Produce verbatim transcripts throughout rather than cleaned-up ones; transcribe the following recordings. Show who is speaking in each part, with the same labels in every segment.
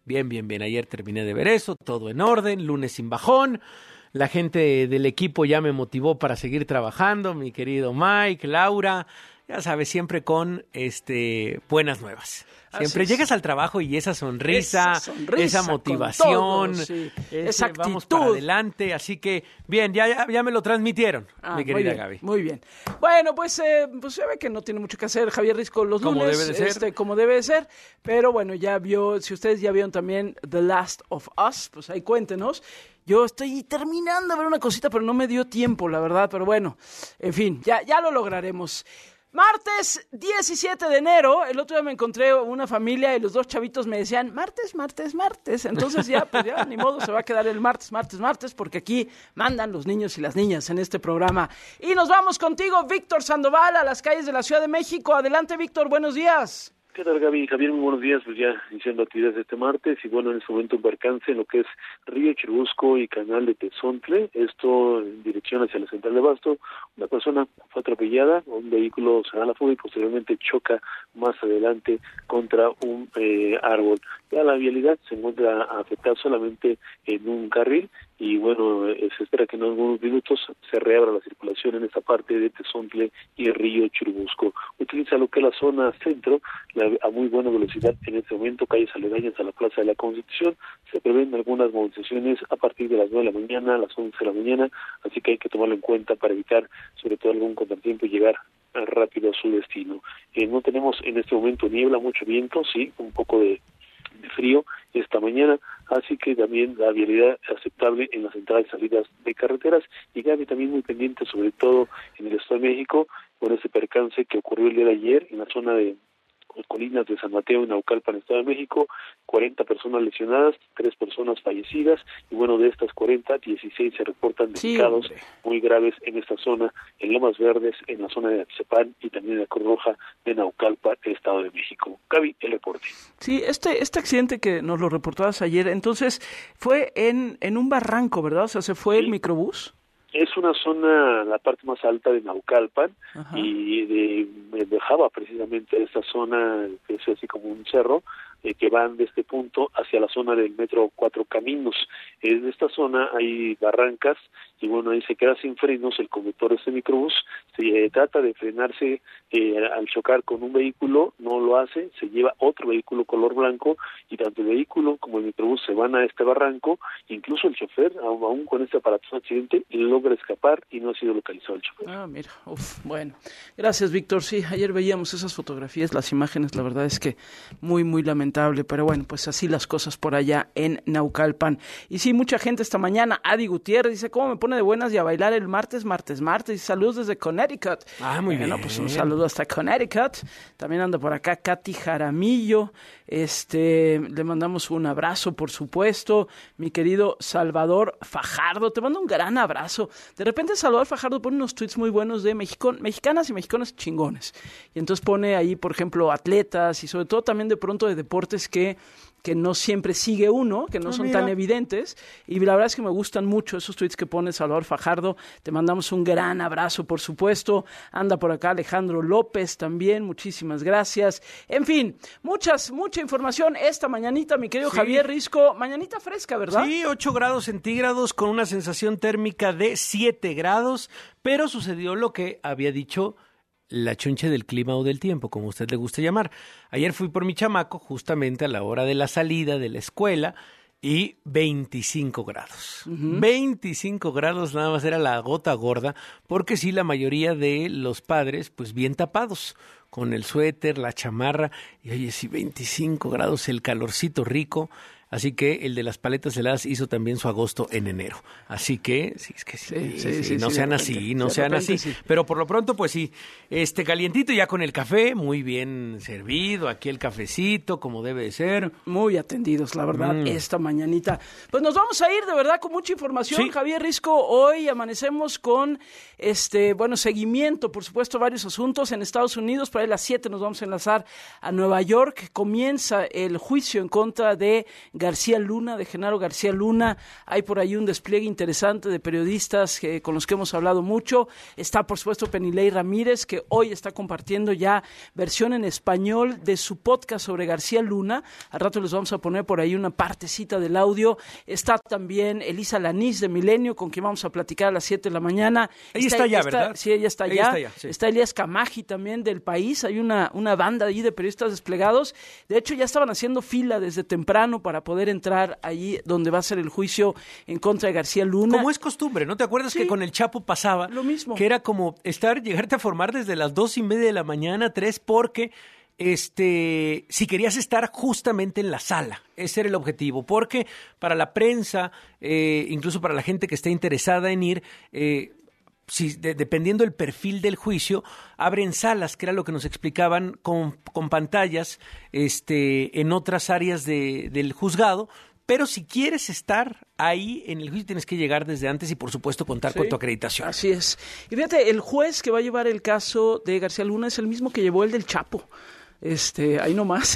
Speaker 1: Bien, bien, bien. Ayer terminé de ver eso, todo en orden, lunes sin bajón. La gente del equipo ya me motivó para seguir trabajando, mi querido Mike, Laura, ya sabes, siempre con este buenas nuevas. Siempre llegas al trabajo y esa sonrisa, esa, sonrisa, esa motivación, todo, sí. ese, esa actitud. Vamos para adelante. Así que, bien, ya, ya, ya me lo transmitieron, ah, mi querida
Speaker 2: muy bien,
Speaker 1: Gaby.
Speaker 2: Muy bien. Bueno, pues, eh, pues se ve que no tiene mucho que hacer Javier Risco los
Speaker 1: como
Speaker 2: lunes.
Speaker 1: Debe de ser.
Speaker 2: Este, como debe de ser. Pero bueno, ya vio, si ustedes ya vieron también The Last of Us, pues ahí cuéntenos. Yo estoy terminando de ver una cosita, pero no me dio tiempo, la verdad. Pero bueno, en fin, ya, ya lo lograremos. Martes diecisiete de enero, el otro día me encontré una familia y los dos chavitos me decían, martes, martes, martes. Entonces ya, pues ya, ni modo, se va a quedar el martes, martes, martes, porque aquí mandan los niños y las niñas en este programa. Y nos vamos contigo, Víctor Sandoval, a las calles de la Ciudad de México. Adelante, Víctor, buenos días.
Speaker 3: ¿Qué tal, Gaby? Javier, muy buenos días. Pues ya iniciando actividades este martes y bueno, en este momento un percance en lo que es Río Churubusco y Canal de Tezontle, esto en dirección hacia la central de Abasto. Una persona fue atropellada, un vehículo se da la fuga y posteriormente choca más adelante contra un eh, árbol. Ya la vialidad se encuentra afectada solamente en un carril y bueno, eh, se espera que en algunos minutos se reabra la circulación en esta parte de Tezontle y Río Churubusco. Utiliza lo que es la zona centro, la, a muy buena velocidad en este momento, calles aledañas a la Plaza de la Constitución. Se prevén algunas movilizaciones a partir de las nueve de la mañana, a las once de la mañana, así que hay que tomarlo en cuenta para evitar sobre todo algún contratiempo y llegar rápido a su destino. Eh, no tenemos en este momento niebla, mucho viento, sí, un poco de de frío esta mañana, así que también la vialidad aceptable en las entradas y salidas de carreteras, y Gaby también muy pendiente sobre todo en el Estado de México con ese percance que ocurrió el día de ayer en la zona de Colinas de San Mateo, en Naucalpan, Estado de México, cuarenta personas lesionadas, tres personas fallecidas, y bueno, de estas cuarenta, dieciséis se reportan delicados sí, muy graves en esta zona, en Lomas Verdes, en la zona de Atizapán y también en la Cruz Roja de Naucalpan, Estado de México. Gaby, el reporte.
Speaker 2: Sí, este este accidente que nos lo reportabas ayer, entonces, fue en, en un barranco, ¿verdad? O sea, ¿se fue sí. el microbús?
Speaker 3: Es una zona, la parte más alta de Naucalpan, Ajá. y de, me dejaba precisamente esta zona, que es así como un cerro, eh, que van de este punto hacia la zona del metro Cuatro Caminos. En esta zona hay barrancas y bueno, ahí se queda sin frenos el conductor de este microbús, se eh, trata de frenarse eh, al chocar con un vehículo, no lo hace, se lleva otro vehículo color blanco y tanto el vehículo como el microbús se van a este barranco, incluso el chofer, aún, aún con este aparatoso accidente, logra escapar y no ha sido localizado el chofer.
Speaker 2: Ah, mira, uf, bueno. Gracias, Víctor. Sí, ayer veíamos esas fotografías, las imágenes, la verdad es que muy, muy lamentable, pero bueno, pues así las cosas por allá en Naucalpan. Y sí, mucha gente esta mañana, Adi Gutiérrez dice, ¿cómo me pone de buenas y a bailar el martes, martes, martes? Y saludos desde Connecticut.
Speaker 1: Ah, muy
Speaker 2: bueno,
Speaker 1: bien.
Speaker 2: Pues un saludo hasta Connecticut. También anda por acá Katy Jaramillo. Este, le mandamos un abrazo, por supuesto. Mi querido Salvador Fajardo, te mando un gran abrazo. De repente Salvador Fajardo pone unos tweets muy buenos de Mexico, mexicanas y mexicanos chingones. Y entonces pone ahí, por ejemplo, atletas y sobre todo también de pronto de deportes que que no siempre sigue uno, que no oh, son mira. tan evidentes, y la verdad es que me gustan mucho esos tweets que pone Salvador Fajardo. Te mandamos un gran abrazo, por supuesto. Anda por acá Alejandro López también, muchísimas gracias. En fin, muchas, mucha información esta mañanita, mi querido sí. Javier Risco. Mañanita fresca, ¿verdad?
Speaker 1: Sí, ocho grados centígrados con una sensación térmica de siete grados, pero sucedió lo que había dicho la chunche del clima o del tiempo, como usted le gusta llamar. Ayer fui por mi chamaco justamente a la hora de la salida de la escuela y veinticinco grados. Uh-huh. veinticinco grados nada más era la gota gorda, porque sí, la mayoría de los padres, pues bien tapados, con el suéter, la chamarra, y oye, sí, veinticinco grados, el calorcito rico. Así que el de las paletas heladas hizo también su agosto en enero. Así que, sí, es que sí, sí, sí, sí, sí no sí, sean repente, así, no sean repente, así. Sí. Pero por lo pronto, pues sí, este calientito ya con el café, muy bien servido, aquí el cafecito, como debe de ser.
Speaker 2: Muy atendidos, la verdad, mm. esta mañanita. Pues nos vamos a ir, de verdad, con mucha información. Sí. Javier Risco, hoy amanecemos con, este, bueno, seguimiento, por supuesto, varios asuntos en Estados Unidos. Para a las siete nos vamos a enlazar a Nueva York. Comienza el juicio en contra de García Luna, de Genaro García Luna. Hay por ahí un despliegue interesante de periodistas que, con los que hemos hablado mucho. Está, por supuesto, Penilei Ramírez, que hoy está compartiendo ya versión en español de su podcast sobre García Luna. Al rato les vamos a poner por ahí una partecita del audio. Está también Elisa Lanís de Milenio, con quien vamos a platicar a las siete de la mañana.
Speaker 1: Ella está, está ya, está, ¿verdad?
Speaker 2: Sí, ella está
Speaker 1: ella
Speaker 2: ya.
Speaker 1: Está, ya sí.
Speaker 2: Está Elías Camaji también del País. Hay una, una banda ahí de periodistas desplegados. De hecho, ya estaban haciendo fila desde temprano para poder entrar allí donde va a ser el juicio en contra de García Luna.
Speaker 1: Como es costumbre, ¿no te acuerdas sí, que con el Chapo pasaba?
Speaker 2: Lo mismo.
Speaker 1: Que era como estar, llegarte a formar desde las dos y media de la mañana, tres, porque este, si querías estar justamente en la sala, ese era el objetivo, porque para la prensa, eh, incluso para la gente que esté interesada en ir, eh, Si, de, dependiendo del perfil del juicio, abren salas, que era lo que nos explicaban, con, con pantallas este, en otras áreas de, del juzgado. Pero si quieres estar ahí en el juicio, tienes que llegar desde antes y, por supuesto, contar sí, con tu acreditación.
Speaker 2: Así es. Y fíjate, el juez que va a llevar el caso de García Luna es el mismo que llevó el del Chapo. Este, ahí nomás.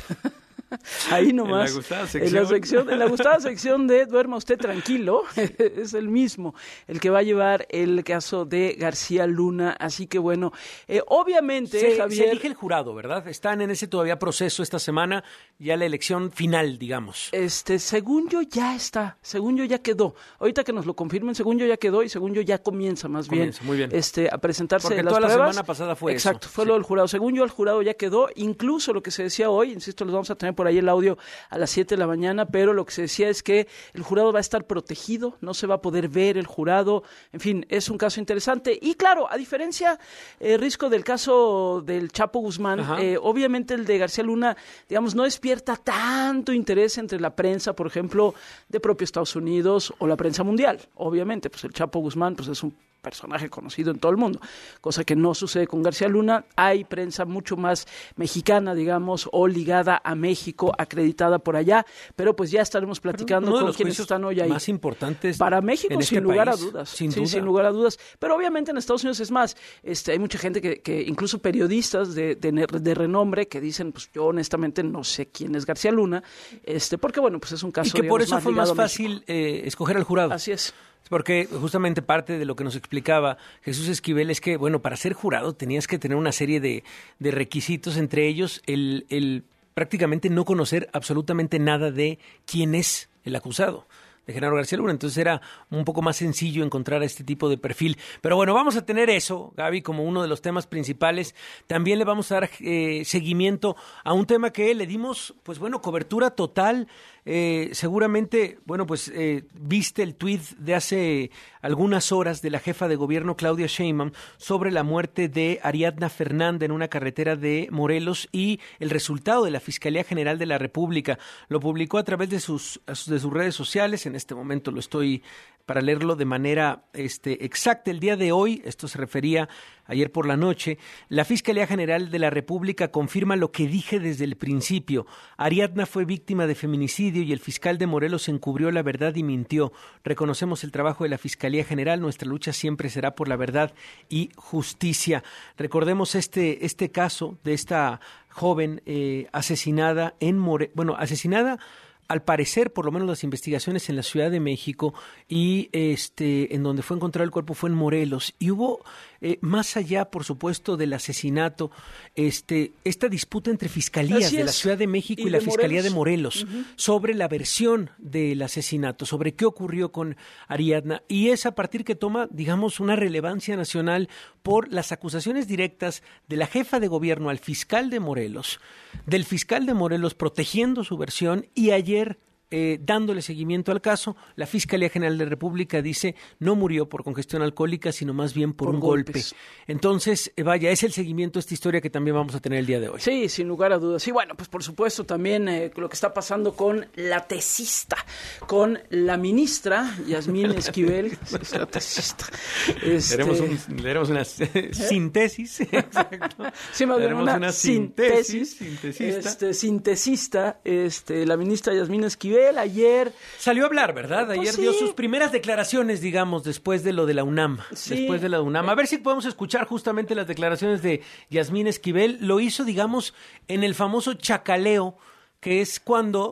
Speaker 2: Ahí nomás,
Speaker 1: en la gustada sección,
Speaker 2: en la, sección, en la gustada sección de Duerma usted tranquilo, es el mismo, el que va a llevar el caso de García Luna, así que bueno, eh, obviamente
Speaker 1: se,
Speaker 2: Javier...
Speaker 1: Se elige el jurado, ¿verdad? Están en ese todavía proceso esta semana, ya la elección final, digamos.
Speaker 2: Este, según yo ya está, según yo ya quedó, ahorita que nos lo confirmen, según yo ya quedó y según yo ya comienza más
Speaker 1: comienza,
Speaker 2: bien,
Speaker 1: muy bien.
Speaker 2: Este, a presentarse
Speaker 1: Porque
Speaker 2: las
Speaker 1: toda
Speaker 2: pruebas.
Speaker 1: la semana pasada fue
Speaker 2: Exacto,
Speaker 1: eso.
Speaker 2: fue
Speaker 1: sí.
Speaker 2: lo del jurado, según yo el jurado ya quedó, incluso lo que se decía hoy, insisto, les vamos a tener por ahí el audio a las siete de la mañana, pero lo que se decía es que el jurado va a estar protegido, no se va a poder ver el jurado, en fin, es un caso interesante. Y claro, a diferencia, eh, Risco, del caso del Chapo Guzmán, eh, obviamente el de García Luna, digamos, no despierta tanto interés entre la prensa, por ejemplo, de propio Estados Unidos o la prensa mundial. Obviamente, pues el Chapo Guzmán pues es un personaje conocido en todo el mundo, cosa que no sucede con García Luna. Hay prensa mucho más mexicana, digamos, o ligada a México, acreditada por allá, pero pues ya estaremos platicando con quienes están hoy ahí.
Speaker 1: Más importantes
Speaker 2: para México,
Speaker 1: en
Speaker 2: sin
Speaker 1: este
Speaker 2: lugar
Speaker 1: país,
Speaker 2: a dudas,
Speaker 1: sin,
Speaker 2: sí,
Speaker 1: duda.
Speaker 2: sin lugar a dudas. Pero obviamente en Estados Unidos es más, este, hay mucha gente que, que incluso periodistas de, de, de renombre que dicen, pues yo honestamente no sé quién es García Luna, este, porque bueno, pues es un caso.
Speaker 1: Y que
Speaker 2: digamos,
Speaker 1: por eso
Speaker 2: más
Speaker 1: fue más
Speaker 2: ligado a
Speaker 1: fácil eh, escoger al jurado.
Speaker 2: Así es.
Speaker 1: Porque justamente parte de lo que nos explicaba Jesús Esquivel es que, bueno, para ser jurado tenías que tener una serie de, de requisitos, entre ellos el, el prácticamente no conocer absolutamente nada de quién es el acusado, de Genaro García Luna. Entonces era un poco más sencillo encontrar este tipo de perfil. Pero bueno, vamos a tener eso, Gaby, como uno de los temas principales. También le vamos a dar eh, seguimiento a un tema que le dimos, pues bueno, cobertura total. Eh, seguramente, bueno, pues eh, viste el tuit de hace algunas horas de la jefa de gobierno Claudia Sheinbaum sobre la muerte de Ariadna Fernanda en una carretera de Morelos y el resultado de la Fiscalía General de la República. Lo publicó a través de sus, de sus redes sociales. En este momento lo estoy para leerlo de manera este, exacta. El día de hoy, esto se refería ayer por la noche, la Fiscalía General de la República confirma lo que dije desde el principio. Ariadna fue víctima de feminicidio y el fiscal de Morelos encubrió la verdad y mintió. Reconocemos el trabajo de la Fiscalía General, nuestra lucha siempre será por la verdad y justicia. Recordemos este, este caso de esta joven eh, asesinada en More... bueno, asesinada al parecer, por lo menos las investigaciones en la Ciudad de México y este en donde fue encontrado el cuerpo fue en Morelos. Y hubo, eh, más allá, por supuesto, del asesinato, este esta disputa entre fiscalías de la Ciudad de México y, y la Fiscalía de Morelos uh-huh. sobre la versión del asesinato, sobre qué ocurrió con Ariadna. Y es a partir que toma, digamos, una relevancia nacional por las acusaciones directas de la jefa de gobierno al fiscal de Morelos, del fiscal de Morelos protegiendo su versión, y ayer Eh, dándole seguimiento al caso, la Fiscalía General de la República dice no murió por congestión alcohólica, sino más bien por, por un golpes. golpe. Entonces, eh, vaya, es el seguimiento a esta historia que también vamos a tener el día de hoy.
Speaker 2: Sí, sin lugar a dudas. Y bueno, pues por supuesto también eh, lo que está pasando con la tesista, con la ministra Yasmín Esquivel. Es la tesista. Este...
Speaker 1: Tenemos, un, tenemos una ¿Eh? sintesis. Exacto.
Speaker 2: Sí, más bien una,
Speaker 1: una
Speaker 2: sintesis.
Speaker 1: Sintesista.
Speaker 2: Este, sintesista, este, la ministra Yasmín Esquivel. Ayer
Speaker 1: salió a hablar, ¿verdad? Ayer
Speaker 2: pues sí.
Speaker 1: dio sus primeras declaraciones, digamos, después de lo de la UNAM. Sí. Después de la UNAM. A ver si podemos escuchar justamente las declaraciones de Yasmín Esquivel. Lo hizo, digamos, en el famoso chacaleo, que es cuando...
Speaker 2: Pero un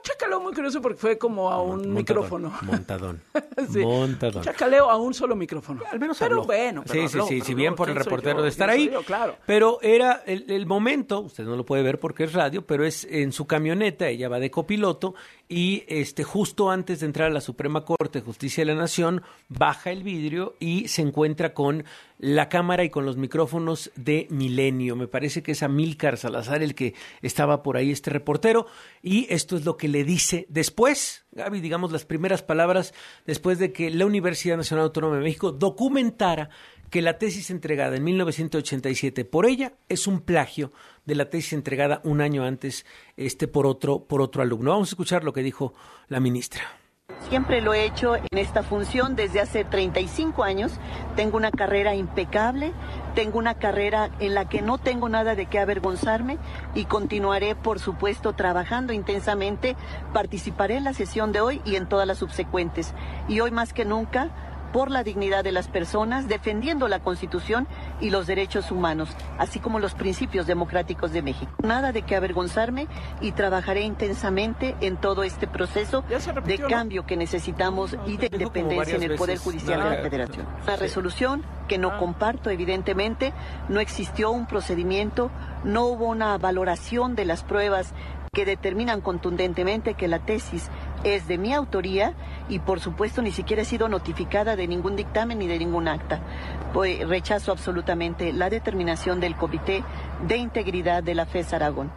Speaker 2: un chacaleo muy curioso porque fue como a un
Speaker 1: Montadón,
Speaker 2: micrófono.
Speaker 1: Montadón.
Speaker 2: Sí,
Speaker 1: Montadón.
Speaker 2: Un chacaleo a un solo micrófono.
Speaker 1: Al menos
Speaker 2: pero
Speaker 1: habló.
Speaker 2: bueno. Pero
Speaker 1: sí,
Speaker 2: habló,
Speaker 1: sí, sí,
Speaker 2: pero
Speaker 1: si bien
Speaker 2: habló.
Speaker 1: por el
Speaker 2: ¿Quién soy
Speaker 1: reportero
Speaker 2: yo?
Speaker 1: de estar
Speaker 2: ¿Quién
Speaker 1: ahí,
Speaker 2: soy yo? Claro.
Speaker 1: pero era el, el momento, usted no lo puede ver porque es radio, pero es en su camioneta, ella va de copiloto y este justo antes de entrar a la Suprema Corte de Justicia de la Nación, baja el vidrio y se encuentra con la cámara y con los micrófonos de Milenio. Me parece que es Amílcar Salazar el que estaba por ahí, este reportero, y esto es lo que le dice después, Gaby, digamos las primeras palabras, después de que la Universidad Nacional Autónoma de México documentara que la tesis entregada en mil novecientos ochenta y siete por ella es un plagio de la tesis entregada un año antes este por otro por otro alumno. Vamos a escuchar lo que dijo la ministra.
Speaker 4: Siempre lo he hecho en esta función desde hace treinta y cinco años. Tengo una carrera impecable, tengo una carrera en la que no tengo nada de qué avergonzarme y continuaré, por supuesto, trabajando intensamente. Participaré en la sesión de hoy y en todas las subsecuentes. Y hoy más que nunca, por la dignidad de las personas, defendiendo la Constitución y los derechos humanos, así como los principios democráticos de México. Nada de qué avergonzarme y trabajaré intensamente en todo este proceso de cambio que necesitamos y de independencia en el Poder Judicial de la Federación. Una resolución que no comparto, evidentemente, no existió un procedimiento, no hubo una valoración de las pruebas que determinan contundentemente que la tesis es de mi autoría y por supuesto ni siquiera he sido notificada de ningún dictamen ni de ningún acta. Pues rechazo absolutamente la determinación del Comité de Integridad de la FES Aragón.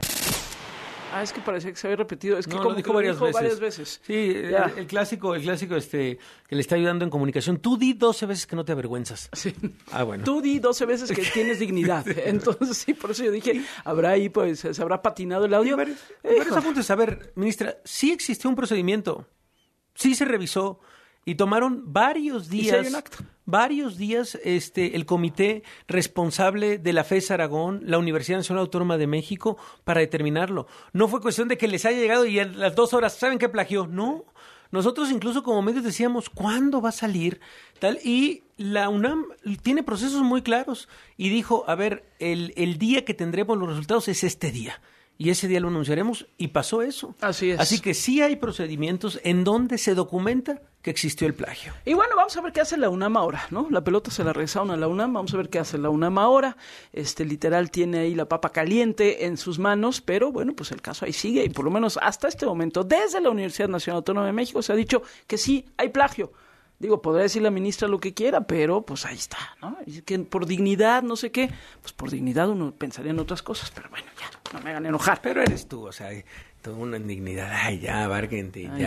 Speaker 2: Ah, es que parecía que se había repetido. Es que
Speaker 1: No,
Speaker 2: como
Speaker 1: lo dijo,
Speaker 2: que lo
Speaker 1: varias,
Speaker 2: dijo
Speaker 1: veces.
Speaker 2: varias veces.
Speaker 1: Sí, el,
Speaker 2: Ya.
Speaker 1: el clásico, el clásico este que le está ayudando en comunicación. Tú di doce veces que no te avergüenzas.
Speaker 2: Sí.
Speaker 1: Ah, bueno.
Speaker 2: Tú di doce veces que tienes dignidad. Entonces, sí, por eso yo dije, habrá ahí, pues, se habrá patinado el audio.
Speaker 1: Y varios, y varios apuntes. A ver, ministra, sí existió un procedimiento, sí se revisó y tomaron varios
Speaker 2: ¿Y si
Speaker 1: días,
Speaker 2: hay un acta?
Speaker 1: varios días, este, el comité responsable de la FES Aragón, la Universidad Nacional Autónoma de México, para determinarlo. No fue cuestión de que les haya llegado y a las dos horas, ¿saben qué plagió? No. Nosotros incluso como medios decíamos, ¿cuándo va a salir? Tal, y la UNAM tiene procesos muy claros y dijo, a ver, el, el día que tendremos los resultados es este día. Y ese día lo anunciaremos y pasó eso.
Speaker 2: Así es.
Speaker 1: Así que sí hay procedimientos en donde se documenta que existió el plagio.
Speaker 2: Y bueno, vamos a ver qué hace la UNAM ahora, ¿no? La pelota se la regresaron a la UNAM, vamos a ver qué hace la UNAM ahora. Este, literal, tiene ahí la papa caliente en sus manos, pero bueno, pues el caso ahí sigue y por lo menos hasta este momento, desde la Universidad Nacional Autónoma de México se ha dicho que sí, hay plagio. Digo, podrá decir la ministra lo que quiera, pero pues ahí está, ¿no? Y que por dignidad, no sé qué, pues por dignidad uno pensaría en otras cosas, pero bueno, ya, no me hagan enojar.
Speaker 1: Pero eres tú, o sea, toda una indignidad. Ay, ya, Vargente, ya,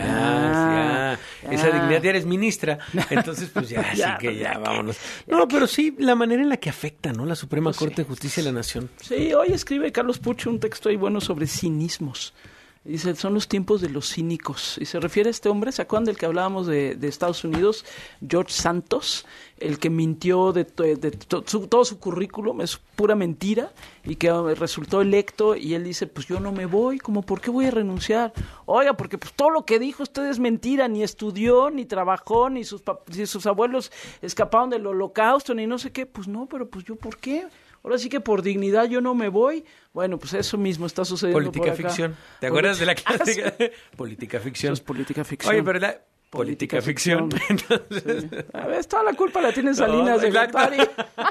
Speaker 2: Ay, ya,
Speaker 1: ya,
Speaker 2: ya.
Speaker 1: Esa dignidad ya eres ministra, entonces pues ya,
Speaker 2: Ya,
Speaker 1: sí que
Speaker 2: pues,
Speaker 1: ya,
Speaker 2: ya
Speaker 1: vámonos.
Speaker 2: que-
Speaker 1: No, pero sí, la manera en la que afecta, ¿no? La Suprema
Speaker 2: Pues
Speaker 1: Corte
Speaker 2: sí,
Speaker 1: de Justicia de la Nación.
Speaker 2: Sí, hoy escribe Carlos Pucho un texto ahí bueno sobre cinismos. Dice, son los tiempos de los cínicos. Y se refiere a este hombre, ¿se acuerdan del que hablábamos de, de Estados Unidos? George Santos, el que mintió de, to- de to- su- todo su currículum, es pura mentira, y que eh, resultó electo, y él dice, pues yo no me voy, como, ¿por qué voy a renunciar? Oiga, porque pues todo lo que dijo usted es mentira, ni estudió, ni trabajó, ni sus, pap- ni sus abuelos escaparon del holocausto, ni no sé qué. Pues no, pero pues yo, ¿por qué? Ahora sí que por dignidad yo no me voy. Bueno, pues eso mismo está sucediendo
Speaker 1: Política
Speaker 2: por acá.
Speaker 1: ficción. ¿Te acuerdas de la
Speaker 2: Ah, sí.
Speaker 1: clásica? Política ficción.
Speaker 2: Eso es política ficción.
Speaker 1: Oye, pero la... Política ficción. Entonces...
Speaker 2: Sí. A ver, toda la culpa la tiene Salinas
Speaker 1: No,
Speaker 2: de
Speaker 1: exacto.
Speaker 2: Gortari.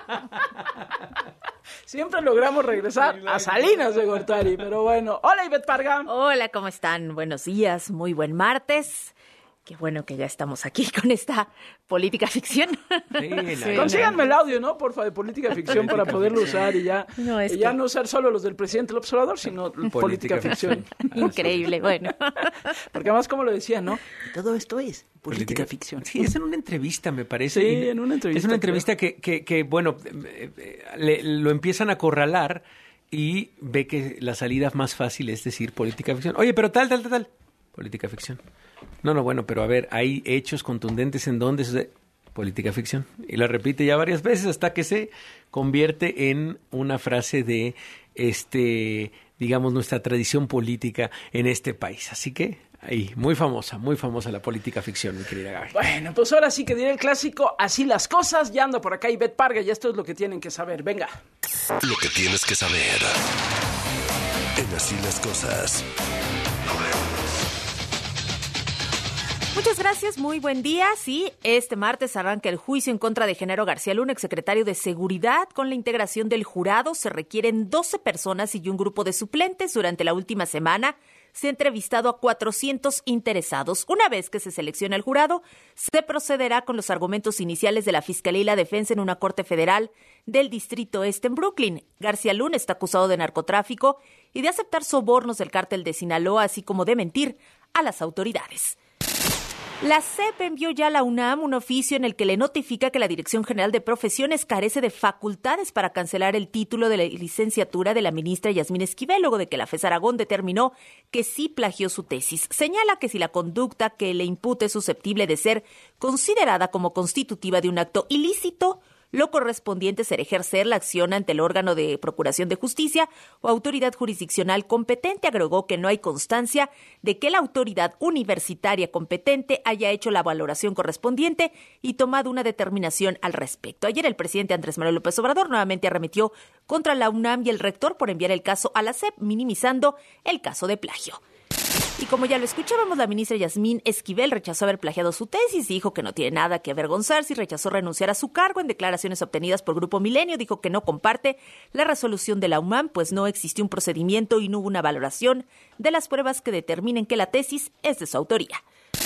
Speaker 2: Siempre logramos regresar a Salinas de Gortari, pero bueno. Hola, Ivette Parga.
Speaker 5: Hola, ¿cómo están? Buenos días, muy buen martes. Qué bueno que ya estamos aquí con esta política ficción.
Speaker 1: Sí, la-
Speaker 2: Consíganme el audio, ¿no? Porfa, de política ficción para poderlo usar y ya
Speaker 5: No, es
Speaker 2: y ya
Speaker 5: que-
Speaker 2: no usar solo los del presidente López Obrador, sino política, ficción.
Speaker 5: Increíble, bueno.
Speaker 2: Porque además, como lo decía, ¿no? Todo esto es política ficción.
Speaker 1: Sí, es en una entrevista, me parece.
Speaker 2: Sí,
Speaker 1: Y
Speaker 2: en una entrevista,
Speaker 1: Es una entrevista que, que, que, bueno, eh, eh, le- lo empiezan a acorralar y ve que la salida más fácil es decir política ficción. Oye, pero tal, tal, tal, tal. Política ficción. No, no, bueno, pero a ver, hay hechos contundentes en donde se... Política ficción. Y la repite ya varias veces hasta que se convierte en una frase de, este, digamos, nuestra tradición política en este país. Así que, ahí, muy famosa, muy famosa la política ficción, mi querida Gaby.
Speaker 2: Bueno, pues ahora sí que diré el clásico, así las cosas, ya ando por acá Ivette Parga y esto es lo que tienen que saber, venga.
Speaker 6: Lo que tienes que saber en Así las Cosas.
Speaker 5: Muchas gracias, muy buen día. Sí, este martes arranca el juicio en contra de Genaro García Luna, exsecretario de Seguridad. Con la integración del jurado se requieren doce personas y un grupo de suplentes. Durante la última semana se ha entrevistado a cuatrocientos interesados. Una vez que se selecciona el jurado, se procederá con los argumentos iniciales de la Fiscalía y la Defensa en una corte federal del Distrito Este en Brooklyn. García Luna está acusado de narcotráfico y de aceptar sobornos del cártel de Sinaloa, así como de mentir a las autoridades. La S E P envió ya a la UNAM un oficio en el que le notifica que la Dirección General de Profesiones carece de facultades para cancelar el título de la licenciatura de la ministra Yasmín Esquivel, luego de que la FES Aragón determinó que sí plagió su tesis. Señala que si la conducta que le impute es susceptible de ser considerada como constitutiva de un acto ilícito, lo correspondiente será ejercer la acción ante el órgano de Procuración de Justicia o autoridad jurisdiccional competente. Agregó que no hay constancia de que la autoridad universitaria competente haya hecho la valoración correspondiente y tomado una determinación al respecto. Ayer el presidente Andrés Manuel López Obrador nuevamente arremetió contra la UNAM y el rector por enviar el caso a la S E P, minimizando el caso de plagio. Y como ya lo escuchábamos, la ministra Yasmín Esquivel rechazó haber plagiado su tesis, dijo que no tiene nada que avergonzarse y rechazó renunciar a su cargo. En declaraciones obtenidas por Grupo Milenio, dijo que no comparte la resolución de la UNAM, pues no existió un procedimiento y no hubo una valoración de las pruebas que determinen que la tesis es de su autoría.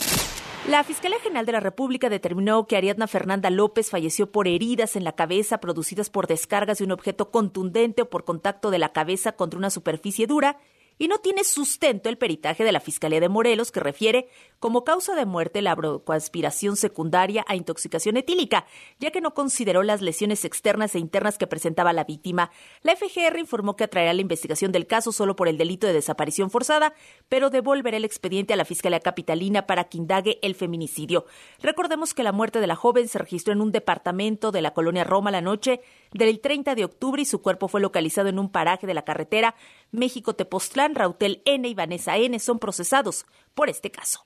Speaker 5: La Fiscalía General de la República determinó que Ariadna Fernanda López falleció por heridas en la cabeza producidas por descargas de un objeto contundente o por contacto de la cabeza contra una superficie dura, y no tiene sustento el peritaje de la Fiscalía de Morelos, que refiere como causa de muerte la broncoaspiración secundaria a intoxicación etílica, ya que no consideró las lesiones externas e internas que presentaba la víctima. La F G R informó que atraerá la investigación del caso solo por el delito de desaparición forzada, pero devolverá el expediente a la Fiscalía Capitalina para que indague el feminicidio. Recordemos que la muerte de la joven se registró en un departamento de la colonia Roma la noche del treinta de octubre y su cuerpo fue localizado en un paraje de la carretera México-Tepoztlán. Rautel N y Vanessa N son procesados por este caso.